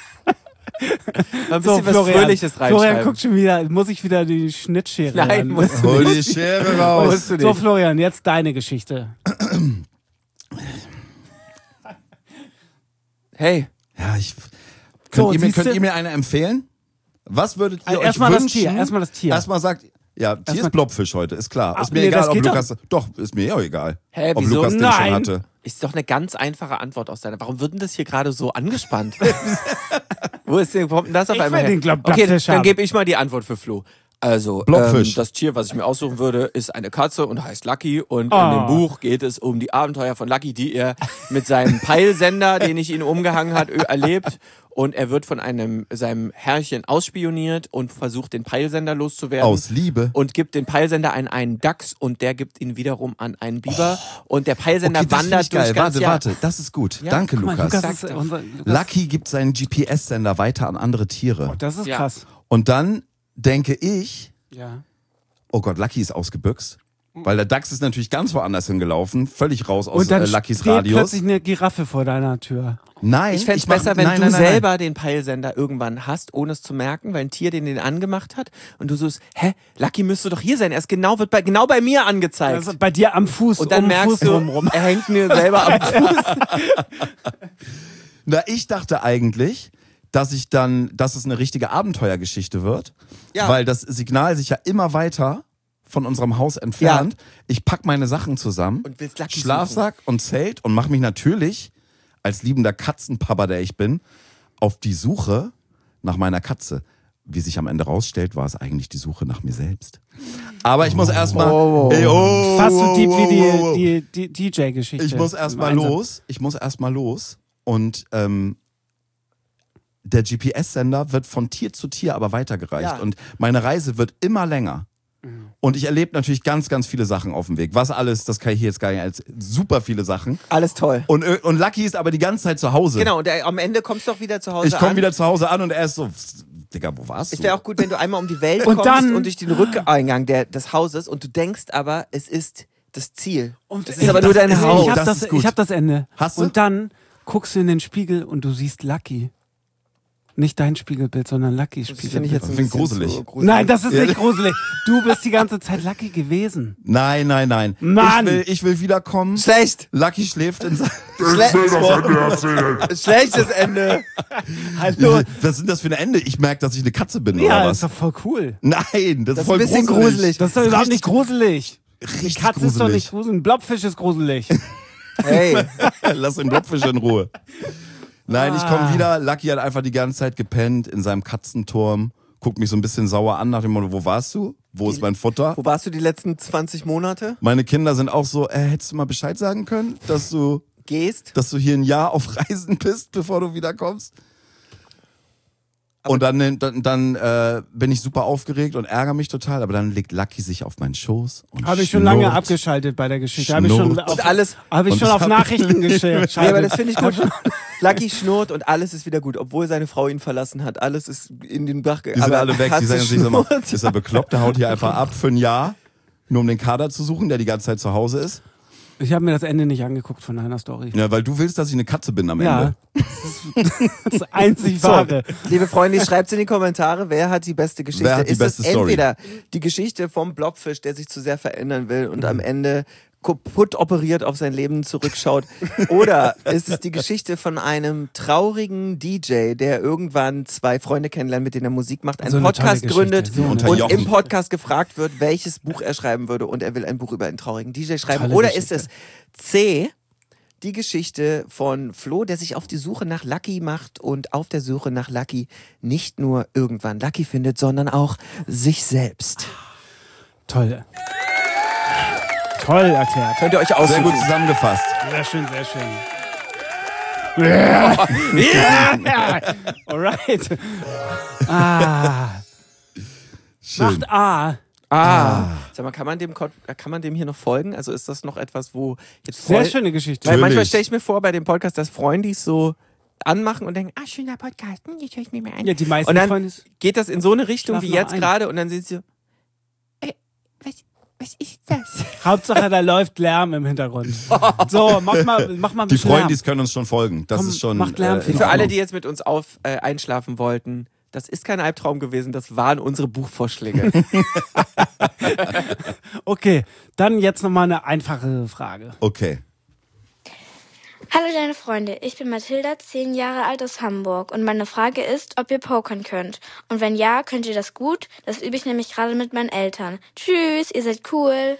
[SPEAKER 1] ein bisschen was Fröhliches
[SPEAKER 4] Florian
[SPEAKER 1] reinschreiben.
[SPEAKER 4] guckt schon wieder. Muss ich wieder die Schnittschere
[SPEAKER 1] Nein,
[SPEAKER 4] ran?
[SPEAKER 1] musst du
[SPEAKER 2] Hol die
[SPEAKER 1] nicht.
[SPEAKER 2] Schere raus.
[SPEAKER 1] Musst du
[SPEAKER 4] So,
[SPEAKER 1] nicht.
[SPEAKER 4] Florian, jetzt deine Geschichte.
[SPEAKER 1] Hey,
[SPEAKER 2] Ja, ich. Könnt,
[SPEAKER 4] So,
[SPEAKER 2] ihr, mir,
[SPEAKER 4] siehste-
[SPEAKER 2] könnt ihr mir eine empfehlen? Was würdet ihr
[SPEAKER 4] Also
[SPEAKER 2] euch
[SPEAKER 4] erstmal das
[SPEAKER 2] wünschen?
[SPEAKER 4] Tier, erstmal das Tier.
[SPEAKER 2] Erstmal sagt, ja, Tier
[SPEAKER 4] Erstmal-
[SPEAKER 2] ist Blobfisch heute, ist klar.
[SPEAKER 4] Ah,
[SPEAKER 2] Ist mir
[SPEAKER 4] nee,
[SPEAKER 2] egal,
[SPEAKER 4] das
[SPEAKER 2] ob
[SPEAKER 4] geht
[SPEAKER 2] Lukas. Doch, ist mir auch egal.
[SPEAKER 1] Hä,
[SPEAKER 2] ob
[SPEAKER 1] wieso?
[SPEAKER 2] Lukas den schon
[SPEAKER 4] Nein.
[SPEAKER 2] hatte.
[SPEAKER 1] ist doch eine ganz einfache Antwort aus deiner. Warum wird denn das hier gerade so angespannt? Wo ist denn, wo kommt denn das auf
[SPEAKER 4] Ich
[SPEAKER 1] einmal
[SPEAKER 4] will
[SPEAKER 1] her?
[SPEAKER 4] den Glaub-
[SPEAKER 1] Okay,
[SPEAKER 4] Blattfisch
[SPEAKER 1] dann
[SPEAKER 4] haben.
[SPEAKER 1] gebe ich mal die Antwort für Flo. Also,
[SPEAKER 2] Blobfisch.
[SPEAKER 1] ähm, das Tier, was ich mir aussuchen würde, ist eine Katze und heißt Lucky. Und in
[SPEAKER 4] Oh.
[SPEAKER 1] dem Buch geht es um die Abenteuer von Lucky, die er mit seinem Peilsender, den ich ihn umgehangen hat, ö- erlebt. Und er wird von einem seinem Herrchen ausspioniert und versucht, den Peilsender loszuwerden.
[SPEAKER 2] Aus Liebe.
[SPEAKER 1] Und gibt den Peilsender an einen Dachs und der gibt ihn wiederum an einen Biber. Und der Peilsender
[SPEAKER 2] Okay, das finde
[SPEAKER 1] wandert
[SPEAKER 2] ich geil.
[SPEAKER 1] durch ganz
[SPEAKER 2] Warte,
[SPEAKER 1] Jahr.
[SPEAKER 2] warte, das ist gut.
[SPEAKER 1] Ja,
[SPEAKER 2] Danke,
[SPEAKER 4] Guck mal,
[SPEAKER 2] Lukas.
[SPEAKER 4] Lukas ist unser, Lukas,
[SPEAKER 2] Lucky gibt seinen G P S-Sender weiter an andere Tiere.
[SPEAKER 4] Oh, das ist
[SPEAKER 1] Ja.
[SPEAKER 4] krass.
[SPEAKER 2] Und dann denke ich,
[SPEAKER 4] Ja.
[SPEAKER 2] oh Gott, Lucky ist ausgebüxt. Weil der Dachs ist natürlich ganz woanders hingelaufen, völlig raus aus
[SPEAKER 4] Und dann
[SPEAKER 2] äh, Luckys
[SPEAKER 4] steht
[SPEAKER 2] Radius.
[SPEAKER 4] plötzlich eine Giraffe vor deiner Tür.
[SPEAKER 2] Nein,
[SPEAKER 1] Ich fände es
[SPEAKER 2] mach-
[SPEAKER 1] besser, wenn
[SPEAKER 2] nein,
[SPEAKER 1] du
[SPEAKER 2] nein, nein,
[SPEAKER 1] selber den Peilsender irgendwann hast, ohne es zu merken, weil ein Tier den den angemacht hat und du so, hä, Lucky müsste doch hier sein. Er ist genau, wird bei, genau bei mir angezeigt.
[SPEAKER 4] Also bei dir am Fuß,
[SPEAKER 1] und dann
[SPEAKER 4] um den
[SPEAKER 1] merkst
[SPEAKER 4] Fuß
[SPEAKER 1] du,
[SPEAKER 4] rumrum.
[SPEAKER 1] er hängt mir selber am Fuß.
[SPEAKER 2] Na, ich dachte eigentlich, dass ich dann, dass es eine richtige Abenteuergeschichte wird,
[SPEAKER 1] Ja.
[SPEAKER 2] weil das Signal sich ja immer weiter von unserem Haus entfernt. Ich pack meine Sachen zusammen,
[SPEAKER 1] Und willst Lucky
[SPEAKER 2] Schlafsack und Zelt und mache mich natürlich als liebender Katzenpapa, der ich bin, auf die Suche nach meiner Katze. Wie sich am Ende rausstellt, war es eigentlich die Suche nach mir selbst. Aber ich muss erstmal.
[SPEAKER 1] Oh.
[SPEAKER 2] Ey, oh,
[SPEAKER 4] Fast so deep
[SPEAKER 2] oh,
[SPEAKER 4] wie
[SPEAKER 2] oh, oh.
[SPEAKER 4] die, die, die D J-Geschichte.
[SPEAKER 2] Ich muss erstmal
[SPEAKER 4] Im Einsatz.
[SPEAKER 2] los. Ich muss erstmal los. Und ähm, der G P S-Sender wird von Tier zu Tier aber weitergereicht.
[SPEAKER 1] Ja.
[SPEAKER 2] Und meine Reise wird immer länger. Und ich erlebe natürlich ganz, ganz viele Sachen auf dem Weg. Was alles, das kann ich hier jetzt gar nicht als super viele Sachen.
[SPEAKER 1] Alles toll.
[SPEAKER 2] Und, ö- und Lucky ist aber die ganze Zeit zu Hause.
[SPEAKER 1] Genau, und der, am Ende kommst du auch wieder zu Hause
[SPEAKER 2] Ich komme
[SPEAKER 1] an.
[SPEAKER 2] wieder zu Hause an und er ist so, Digga, wo warst
[SPEAKER 1] Es
[SPEAKER 2] du?
[SPEAKER 1] wäre auch gut, wenn du einmal um die Welt
[SPEAKER 4] Und
[SPEAKER 1] kommst
[SPEAKER 4] dann-
[SPEAKER 1] und durch den Rückeingang der, des Hauses und du denkst aber, es ist das Ziel.
[SPEAKER 4] Und
[SPEAKER 1] es ist aber nur
[SPEAKER 2] das
[SPEAKER 1] dein
[SPEAKER 2] ist-
[SPEAKER 1] Haus.
[SPEAKER 4] Ich habe
[SPEAKER 2] das
[SPEAKER 4] das,
[SPEAKER 2] ist gut.
[SPEAKER 4] ich hab das Ende.
[SPEAKER 2] Hast du?
[SPEAKER 4] Und dann guckst du in den Spiegel und du siehst Lucky. Nicht dein Spiegelbild, sondern Luckys
[SPEAKER 1] Das finde ich
[SPEAKER 4] Spiegelbild.
[SPEAKER 1] jetzt ein
[SPEAKER 2] Das klingt
[SPEAKER 1] bisschen
[SPEAKER 2] gruselig.
[SPEAKER 1] zu gruselig.
[SPEAKER 4] Nein, das ist
[SPEAKER 2] Ja.
[SPEAKER 4] nicht gruselig. Du bist die ganze Zeit Lucky gewesen.
[SPEAKER 2] Nein, nein, nein.
[SPEAKER 4] Mann!
[SPEAKER 2] Ich will, ich will wiederkommen.
[SPEAKER 1] Schlecht.
[SPEAKER 2] Lucky schläft in seinem...
[SPEAKER 1] Schle
[SPEAKER 7] Ich will das Ende erzählen.
[SPEAKER 1] Schlechtes Ende.
[SPEAKER 4] Hallo.
[SPEAKER 2] Was ist denn das für ein Ende? Ich merke, dass ich eine Katze bin,
[SPEAKER 4] Ja,
[SPEAKER 2] oder
[SPEAKER 4] ist
[SPEAKER 2] was?
[SPEAKER 4] doch voll cool.
[SPEAKER 2] Nein, das,
[SPEAKER 1] Das
[SPEAKER 2] ist voll
[SPEAKER 1] ist ein bisschen
[SPEAKER 2] gruselig.
[SPEAKER 1] gruselig.
[SPEAKER 4] Das ist doch überhaupt nicht gruselig. Die
[SPEAKER 2] Richtig
[SPEAKER 4] Katze ist doch
[SPEAKER 2] gruselig.
[SPEAKER 4] nicht gruselig. Ein Blobfisch ist gruselig.
[SPEAKER 1] Hey.
[SPEAKER 2] Lass den Blobfisch in Ruhe. Nein, ich komme
[SPEAKER 4] Ah.
[SPEAKER 2] wieder. Lucky hat einfach die ganze Zeit gepennt in seinem Katzenturm. Guckt mich so ein bisschen sauer an nach dem Motto, wo warst du? Wo ist mein Futter?
[SPEAKER 1] Wo warst du die letzten zwanzig Monate?
[SPEAKER 2] Meine Kinder sind auch so, äh, hättest du mal Bescheid sagen können, dass du,
[SPEAKER 1] Gehst?
[SPEAKER 2] dass du hier ein Jahr auf Reisen bist, bevor du wiederkommst? Und dann, dann, dann äh, bin ich super aufgeregt und ärgere mich total, aber dann legt Lucky sich auf meinen Schoß und
[SPEAKER 4] Habe ich schon lange
[SPEAKER 2] schnurrt.
[SPEAKER 4] abgeschaltet bei der Geschichte. Habe ich schon
[SPEAKER 2] Schnurrt.
[SPEAKER 4] auf,
[SPEAKER 1] Und alles-
[SPEAKER 4] hab ich
[SPEAKER 2] und
[SPEAKER 4] schon
[SPEAKER 2] ich
[SPEAKER 4] auf
[SPEAKER 2] hab-
[SPEAKER 4] Nachrichten geschickt.
[SPEAKER 1] Nee, aber das finde ich gut. Lucky schnurrt und alles ist wieder gut, obwohl seine Frau ihn verlassen hat. Alles ist in den Bach
[SPEAKER 2] Die sind
[SPEAKER 1] aber
[SPEAKER 2] alle weg, die
[SPEAKER 1] Katze
[SPEAKER 2] sagen sich so mal,
[SPEAKER 1] schnurrt.
[SPEAKER 2] ist er bekloppt, der haut hier einfach ab für ein Jahr, nur um den Kader zu suchen, der die ganze Zeit zu Hause ist.
[SPEAKER 4] Ich habe mir das Ende nicht angeguckt von deiner Story.
[SPEAKER 2] Ja, weil du willst, dass ich eine Katze bin am
[SPEAKER 4] Ja,
[SPEAKER 2] Ende.
[SPEAKER 4] das ist das einzig wahre.
[SPEAKER 1] Liebe Freunde, schreibt in die Kommentare, wer hat die beste Geschichte.
[SPEAKER 2] Wer hat die
[SPEAKER 1] ist
[SPEAKER 2] beste
[SPEAKER 1] es
[SPEAKER 2] Story?
[SPEAKER 1] entweder die Geschichte vom Blobfisch, der sich zu sehr verändern will und am Ende kaputt operiert auf sein Leben zurückschaut, oder ist es die Geschichte von einem traurigen D J, der irgendwann zwei Freunde kennenlernt, mit denen er Musik macht, einen
[SPEAKER 4] So eine
[SPEAKER 1] Podcast
[SPEAKER 4] tolle
[SPEAKER 1] gründet
[SPEAKER 4] Geschichte, so eine
[SPEAKER 1] und
[SPEAKER 2] Unterjochen.
[SPEAKER 1] im Podcast gefragt wird, welches Buch er schreiben würde und er will ein Buch über einen traurigen D J schreiben.
[SPEAKER 4] Tolle
[SPEAKER 1] Oder
[SPEAKER 4] Geschichte.
[SPEAKER 1] ist es C, die Geschichte von Flo, der sich auf die Suche nach Lucky macht und auf der Suche nach Lucky nicht nur irgendwann Lucky findet, sondern auch sich selbst.
[SPEAKER 4] Toll. Toll erklärt.
[SPEAKER 1] Könnt ihr euch
[SPEAKER 2] Sehr
[SPEAKER 1] aussuchen.
[SPEAKER 2] gut zusammengefasst.
[SPEAKER 4] Sehr schön, sehr schön. Ja. Alright. Ah.
[SPEAKER 2] Schön.
[SPEAKER 4] Macht A.
[SPEAKER 1] Ah. Sag mal, kann man, dem, Kon- kann man dem hier noch folgen? Also ist das noch etwas, wo jetzt
[SPEAKER 4] Sehr
[SPEAKER 1] Freu-
[SPEAKER 4] schöne Geschichte.
[SPEAKER 1] Weil manchmal
[SPEAKER 2] Natürlich.
[SPEAKER 1] stelle ich mir vor bei dem Podcast, dass Freundis so anmachen und denken, ah, schöner Podcast, hm, jetzt höre ich mir mal an.
[SPEAKER 4] Ja, die meisten
[SPEAKER 1] und dann
[SPEAKER 4] Freunde
[SPEAKER 1] geht das in so eine Richtung
[SPEAKER 4] schlafen
[SPEAKER 1] wie
[SPEAKER 4] noch
[SPEAKER 1] jetzt
[SPEAKER 4] ein.
[SPEAKER 1] gerade und dann sind sie so, äh, was, was ist das?
[SPEAKER 4] Hauptsache, da läuft Lärm im Hintergrund. So, mach mal, mach mal ein
[SPEAKER 2] Die
[SPEAKER 4] bisschen Lärm.
[SPEAKER 2] Freundis können uns schon folgen. Das
[SPEAKER 4] Komm,
[SPEAKER 2] ist schon.
[SPEAKER 4] macht Lärm
[SPEAKER 2] äh,
[SPEAKER 4] für
[SPEAKER 2] in
[SPEAKER 1] Für alle,
[SPEAKER 2] Ordnung.
[SPEAKER 1] die jetzt mit uns auf äh, einschlafen wollten, das ist kein Albtraum gewesen, das waren unsere Buchvorschläge.
[SPEAKER 4] Okay, dann jetzt nochmal eine einfache Frage.
[SPEAKER 2] Okay.
[SPEAKER 11] Hallo deine Freunde, ich bin Mathilda, zehn Jahre alt aus Hamburg und meine Frage ist, ob ihr pokern könnt. Und wenn ja, könnt ihr das gut? Das übe ich nämlich gerade mit meinen Eltern. Tschüss, ihr seid cool.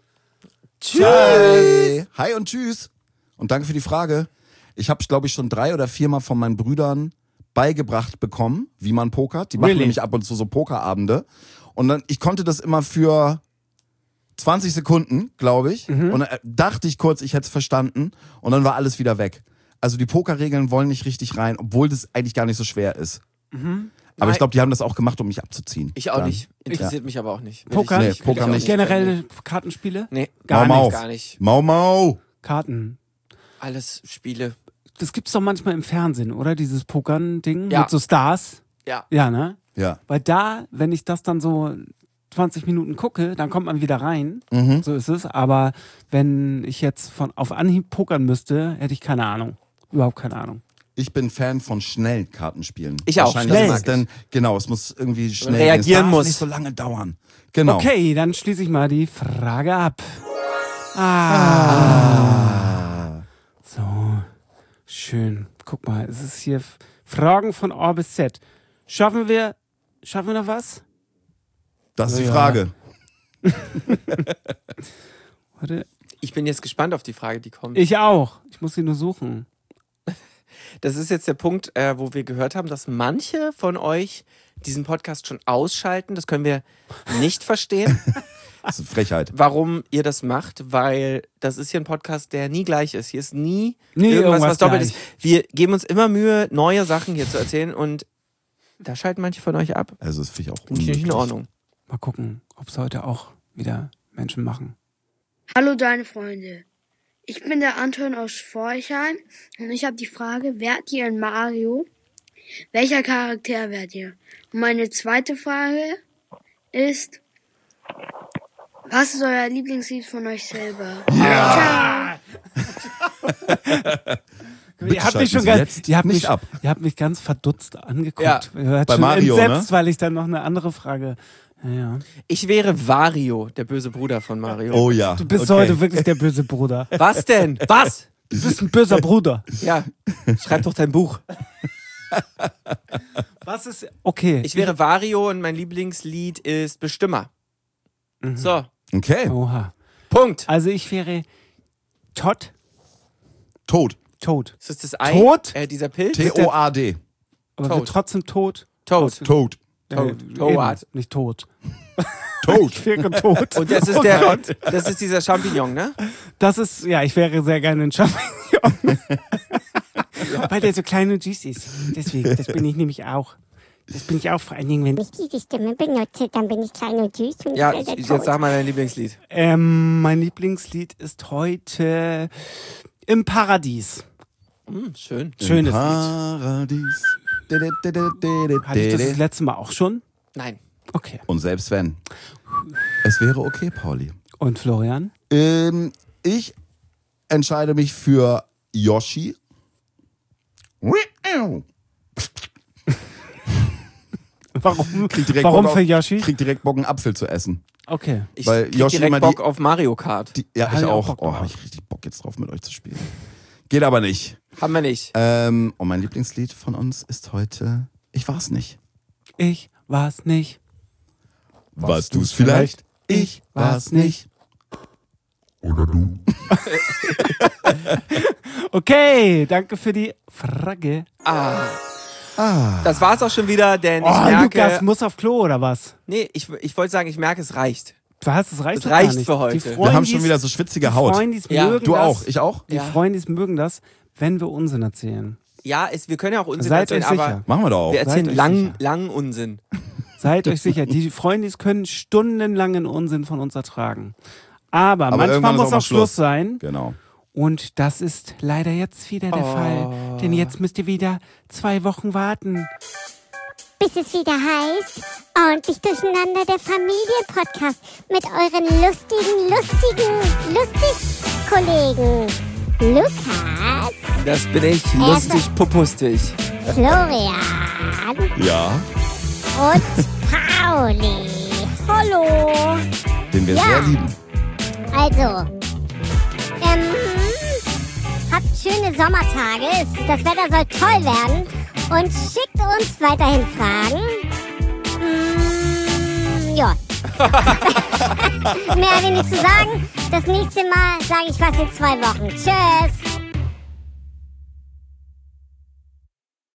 [SPEAKER 2] Tschüss. Hi und tschüss. Und danke für die Frage. Ich habe, glaube ich, schon drei oder viermal von meinen Brüdern beigebracht bekommen, wie man pokert. Die machen
[SPEAKER 4] Really?
[SPEAKER 2] nämlich ab und zu so Pokerabende. Und dann, ich konnte das immer für zwanzig Sekunden, glaube ich. Und dann dachte ich kurz, ich hätte es verstanden. Und dann war alles wieder weg. Also die Pokerregeln wollen nicht richtig rein, obwohl das eigentlich gar nicht so schwer ist. Aber ich glaube, die haben das auch gemacht, um mich abzuziehen.
[SPEAKER 1] Ich auch
[SPEAKER 2] Dann.
[SPEAKER 1] nicht. Interessiert mich aber auch nicht. Will
[SPEAKER 4] Poker?
[SPEAKER 1] ich
[SPEAKER 2] Nee,
[SPEAKER 1] nicht. Will
[SPEAKER 2] Poker
[SPEAKER 1] ich auch
[SPEAKER 2] nicht.
[SPEAKER 4] Generelle Kartenspiele?
[SPEAKER 1] Nee,
[SPEAKER 4] Gar
[SPEAKER 2] Mau,
[SPEAKER 4] nicht.
[SPEAKER 2] Mau.
[SPEAKER 1] gar nicht.
[SPEAKER 2] Mau Mau.
[SPEAKER 4] Karten.
[SPEAKER 1] Alles Spiele.
[SPEAKER 4] Das gibt's doch manchmal im Fernsehen, oder? Dieses Pokern-Ding
[SPEAKER 1] Ja.
[SPEAKER 4] mit so Stars.
[SPEAKER 1] Ja.
[SPEAKER 4] Ja, ne?
[SPEAKER 2] Ja.
[SPEAKER 4] Weil da, wenn ich das dann so zwanzig Minuten gucke, dann kommt man wieder rein.
[SPEAKER 2] Mhm.
[SPEAKER 4] So ist es. Aber wenn ich jetzt von auf Anhieb pokern müsste, hätte ich keine Ahnung. Überhaupt keine Ahnung.
[SPEAKER 2] Ich bin Fan von schnellen Kartenspielen.
[SPEAKER 1] Ich auch.
[SPEAKER 2] Wahrscheinlich
[SPEAKER 1] Schnell.
[SPEAKER 2] ist es denn, genau, es muss irgendwie schnell
[SPEAKER 1] reagieren
[SPEAKER 2] gehen. Es darf
[SPEAKER 1] muss.
[SPEAKER 2] nicht so lange dauern. Genau.
[SPEAKER 4] Okay, dann schließe ich mal die Frage ab. Ah.
[SPEAKER 2] Ah.
[SPEAKER 4] So, schön. Guck mal, es ist hier F- Fragen von A bis Z. Schaffen wir, schaffen wir noch was?
[SPEAKER 2] Das ist die
[SPEAKER 4] Ja.
[SPEAKER 2] Frage.
[SPEAKER 4] Warte.
[SPEAKER 1] Ich bin jetzt gespannt auf die Frage, die kommt.
[SPEAKER 4] Ich auch. Ich muss sie nur suchen.
[SPEAKER 1] Das ist jetzt der Punkt, äh, wo wir gehört haben, dass manche von euch diesen Podcast schon ausschalten. Das können wir nicht verstehen,
[SPEAKER 2] Das ist eine Frechheit.
[SPEAKER 1] warum ihr das macht, weil das ist hier ein Podcast, der nie gleich ist. Hier ist nie
[SPEAKER 4] Nie
[SPEAKER 1] irgendwas,
[SPEAKER 4] irgendwas
[SPEAKER 1] was doppelt
[SPEAKER 4] gleich.
[SPEAKER 1] ist. Wir geben uns immer Mühe, neue Sachen hier zu erzählen und da schalten manche von euch ab.
[SPEAKER 2] Also das finde ich auch
[SPEAKER 1] Finde ich nicht in
[SPEAKER 2] unmöglich.
[SPEAKER 1] Ordnung.
[SPEAKER 4] Mal gucken, ob es heute auch wieder Menschen machen.
[SPEAKER 5] Hallo deine Freunde. Ich bin der Anton aus Forchheim und ich habe die Frage, wärt ihr in Mario? Welcher Charakter wärt ihr? Und meine zweite Frage ist, was ist euer Lieblingslied von euch selber?
[SPEAKER 2] Ja. Bitte
[SPEAKER 4] Ihr habt,
[SPEAKER 2] schalten
[SPEAKER 4] mich schon
[SPEAKER 2] Sie
[SPEAKER 4] ganz,
[SPEAKER 2] jetzt
[SPEAKER 4] ihr, habt
[SPEAKER 2] nicht
[SPEAKER 4] mich,
[SPEAKER 2] ab.
[SPEAKER 4] ihr habt mich ganz verdutzt angeguckt.
[SPEAKER 1] Ja.
[SPEAKER 4] Ihr hört
[SPEAKER 2] Bei
[SPEAKER 4] schon
[SPEAKER 2] Mario,
[SPEAKER 4] entsetzt,
[SPEAKER 2] ne?
[SPEAKER 4] weil ich dann noch eine andere Frage... Ja, ja.
[SPEAKER 1] Ich wäre Wario, der böse Bruder von Mario.
[SPEAKER 2] Oh ja.
[SPEAKER 4] Du bist
[SPEAKER 2] Okay.
[SPEAKER 4] heute wirklich der böse Bruder.
[SPEAKER 1] Was denn? Was?
[SPEAKER 4] Du bist ein böser Bruder.
[SPEAKER 1] Ja, schreib doch dein Buch.
[SPEAKER 4] Was ist... Okay.
[SPEAKER 1] Ich wäre Wario und mein Lieblingslied ist Bestimmer. So,
[SPEAKER 2] Okay.
[SPEAKER 4] Oha.
[SPEAKER 1] Punkt.
[SPEAKER 4] Also ich wäre Todd.
[SPEAKER 2] Tot.
[SPEAKER 4] Tot.
[SPEAKER 1] Ist das das Ei?
[SPEAKER 4] Tot?
[SPEAKER 1] Äh, dieser Pilz?
[SPEAKER 2] T O A D.
[SPEAKER 4] Aber
[SPEAKER 1] Toad.
[SPEAKER 4] wird trotzdem tot.
[SPEAKER 1] Toad.
[SPEAKER 2] Tot.
[SPEAKER 1] Toad.
[SPEAKER 4] Äh,
[SPEAKER 1] Toad.
[SPEAKER 4] eben, nicht tot.
[SPEAKER 2] Tot.
[SPEAKER 4] Ich wäre tot.
[SPEAKER 1] Und das ist
[SPEAKER 4] Oh
[SPEAKER 1] der,
[SPEAKER 4] Gott.
[SPEAKER 1] das ist dieser Champignon, ne?
[SPEAKER 4] Das ist, ja, ich wäre sehr gerne ein Champignon. Weil der so klein und süß ist. Deswegen, das bin ich nämlich auch. Das bin ich auch vor allen Dingen, wenn...
[SPEAKER 3] Wenn ich diese Stimme benutze, dann bin ich klein und süß und
[SPEAKER 1] Ja,
[SPEAKER 3] ich werde
[SPEAKER 1] jetzt
[SPEAKER 3] tot.
[SPEAKER 1] sag mal dein Lieblingslied.
[SPEAKER 4] Ähm, mein Lieblingslied ist heute Im Paradies.
[SPEAKER 1] Hm, schön.
[SPEAKER 4] Schönes Lied.
[SPEAKER 2] Paradies.
[SPEAKER 4] Hatte ich das das letzte Mal auch schon?
[SPEAKER 1] Nein.
[SPEAKER 4] Okay.
[SPEAKER 2] Und selbst wenn. Es wäre okay, Pauli.
[SPEAKER 4] Und Florian?
[SPEAKER 2] Ähm, ich entscheide mich für Yoshi.
[SPEAKER 4] Warum,
[SPEAKER 2] Krieg direkt
[SPEAKER 4] warum
[SPEAKER 2] Bock
[SPEAKER 4] für
[SPEAKER 2] auf-
[SPEAKER 4] Yoshi?
[SPEAKER 2] Krieg direkt Bock, einen Apfel zu essen.
[SPEAKER 4] Okay.
[SPEAKER 1] Ich
[SPEAKER 2] Weil
[SPEAKER 1] krieg
[SPEAKER 2] Yoshi immer
[SPEAKER 1] direkt
[SPEAKER 2] die-
[SPEAKER 1] Bock auf Mario Kart.
[SPEAKER 2] Die, ja,
[SPEAKER 4] Hab
[SPEAKER 2] ich
[SPEAKER 4] ich auch
[SPEAKER 2] auch.
[SPEAKER 4] Bock
[SPEAKER 2] Oh,
[SPEAKER 4] drauf.
[SPEAKER 2] hab ich richtig Bock jetzt drauf, mit euch zu spielen. Geht aber nicht.
[SPEAKER 1] Haben wir nicht.
[SPEAKER 2] Ähm, und mein Lieblingslied von uns ist heute Ich war's nicht.
[SPEAKER 4] Ich war's nicht.
[SPEAKER 2] Warst du's vielleicht? Ich war's nicht.
[SPEAKER 7] Oder du.
[SPEAKER 4] Okay, danke für die Frage.
[SPEAKER 1] Ah.
[SPEAKER 2] Ah.
[SPEAKER 1] Das war's auch schon wieder, denn ich
[SPEAKER 4] Oh,
[SPEAKER 1] merke...
[SPEAKER 4] Lukas muss auf Klo oder was?
[SPEAKER 1] Nee, ich, ich wollte sagen, ich merke, es reicht.
[SPEAKER 4] Was, es reicht
[SPEAKER 1] Es
[SPEAKER 4] doch
[SPEAKER 1] reicht
[SPEAKER 4] gar nicht.
[SPEAKER 1] für heute.
[SPEAKER 4] Die
[SPEAKER 1] Wir
[SPEAKER 2] Wir haben
[SPEAKER 4] Freundis-
[SPEAKER 2] schon wieder so schwitzige
[SPEAKER 4] die
[SPEAKER 2] Haut.
[SPEAKER 4] Freundis
[SPEAKER 1] Ja.
[SPEAKER 4] mögen
[SPEAKER 2] Du
[SPEAKER 4] das.
[SPEAKER 2] auch, ich auch?
[SPEAKER 4] Die
[SPEAKER 1] Ja.
[SPEAKER 4] Freundis mögen das, wenn wir Unsinn erzählen.
[SPEAKER 1] Ja, es, wir können ja auch Unsinn
[SPEAKER 4] Seid
[SPEAKER 1] erzählen,
[SPEAKER 4] euch
[SPEAKER 1] aber
[SPEAKER 4] sicher.
[SPEAKER 2] Machen wir doch auch.
[SPEAKER 1] wir erzählen
[SPEAKER 4] Seid euch
[SPEAKER 1] lang,
[SPEAKER 4] sicher.
[SPEAKER 1] lang Unsinn.
[SPEAKER 4] Seid euch sicher, die Freundis können stundenlangen Unsinn von uns ertragen. Aber,
[SPEAKER 2] Aber
[SPEAKER 4] manchmal
[SPEAKER 2] irgendwann ist
[SPEAKER 4] muss
[SPEAKER 2] auch mal
[SPEAKER 4] auch Schluss
[SPEAKER 2] Schluss.
[SPEAKER 4] sein.
[SPEAKER 2] Genau.
[SPEAKER 4] Und das ist leider jetzt wieder der
[SPEAKER 1] Oh.
[SPEAKER 4] Fall. Denn jetzt müsst ihr wieder zwei Wochen warten.
[SPEAKER 3] Bis es wieder heißt, ordentlich durcheinander der Familienpodcast mit euren lustigen, lustigen, lustig-Kollegen. Lukas,
[SPEAKER 1] Das bin ich,
[SPEAKER 3] Er
[SPEAKER 1] lustig, popustig.
[SPEAKER 3] Florian
[SPEAKER 2] Ja,
[SPEAKER 3] und Pauli. Hallo.
[SPEAKER 2] den wir
[SPEAKER 3] Ja.
[SPEAKER 2] sehr lieben.
[SPEAKER 3] Also, ähm, habt schöne Sommertage. Es- Das Wetter soll toll werden. Und schickt uns weiterhin Fragen. Mm, ja. Mehr habe ich nicht zu sagen. Das nächste Mal sage ich was in zwei Wochen. Tschüss.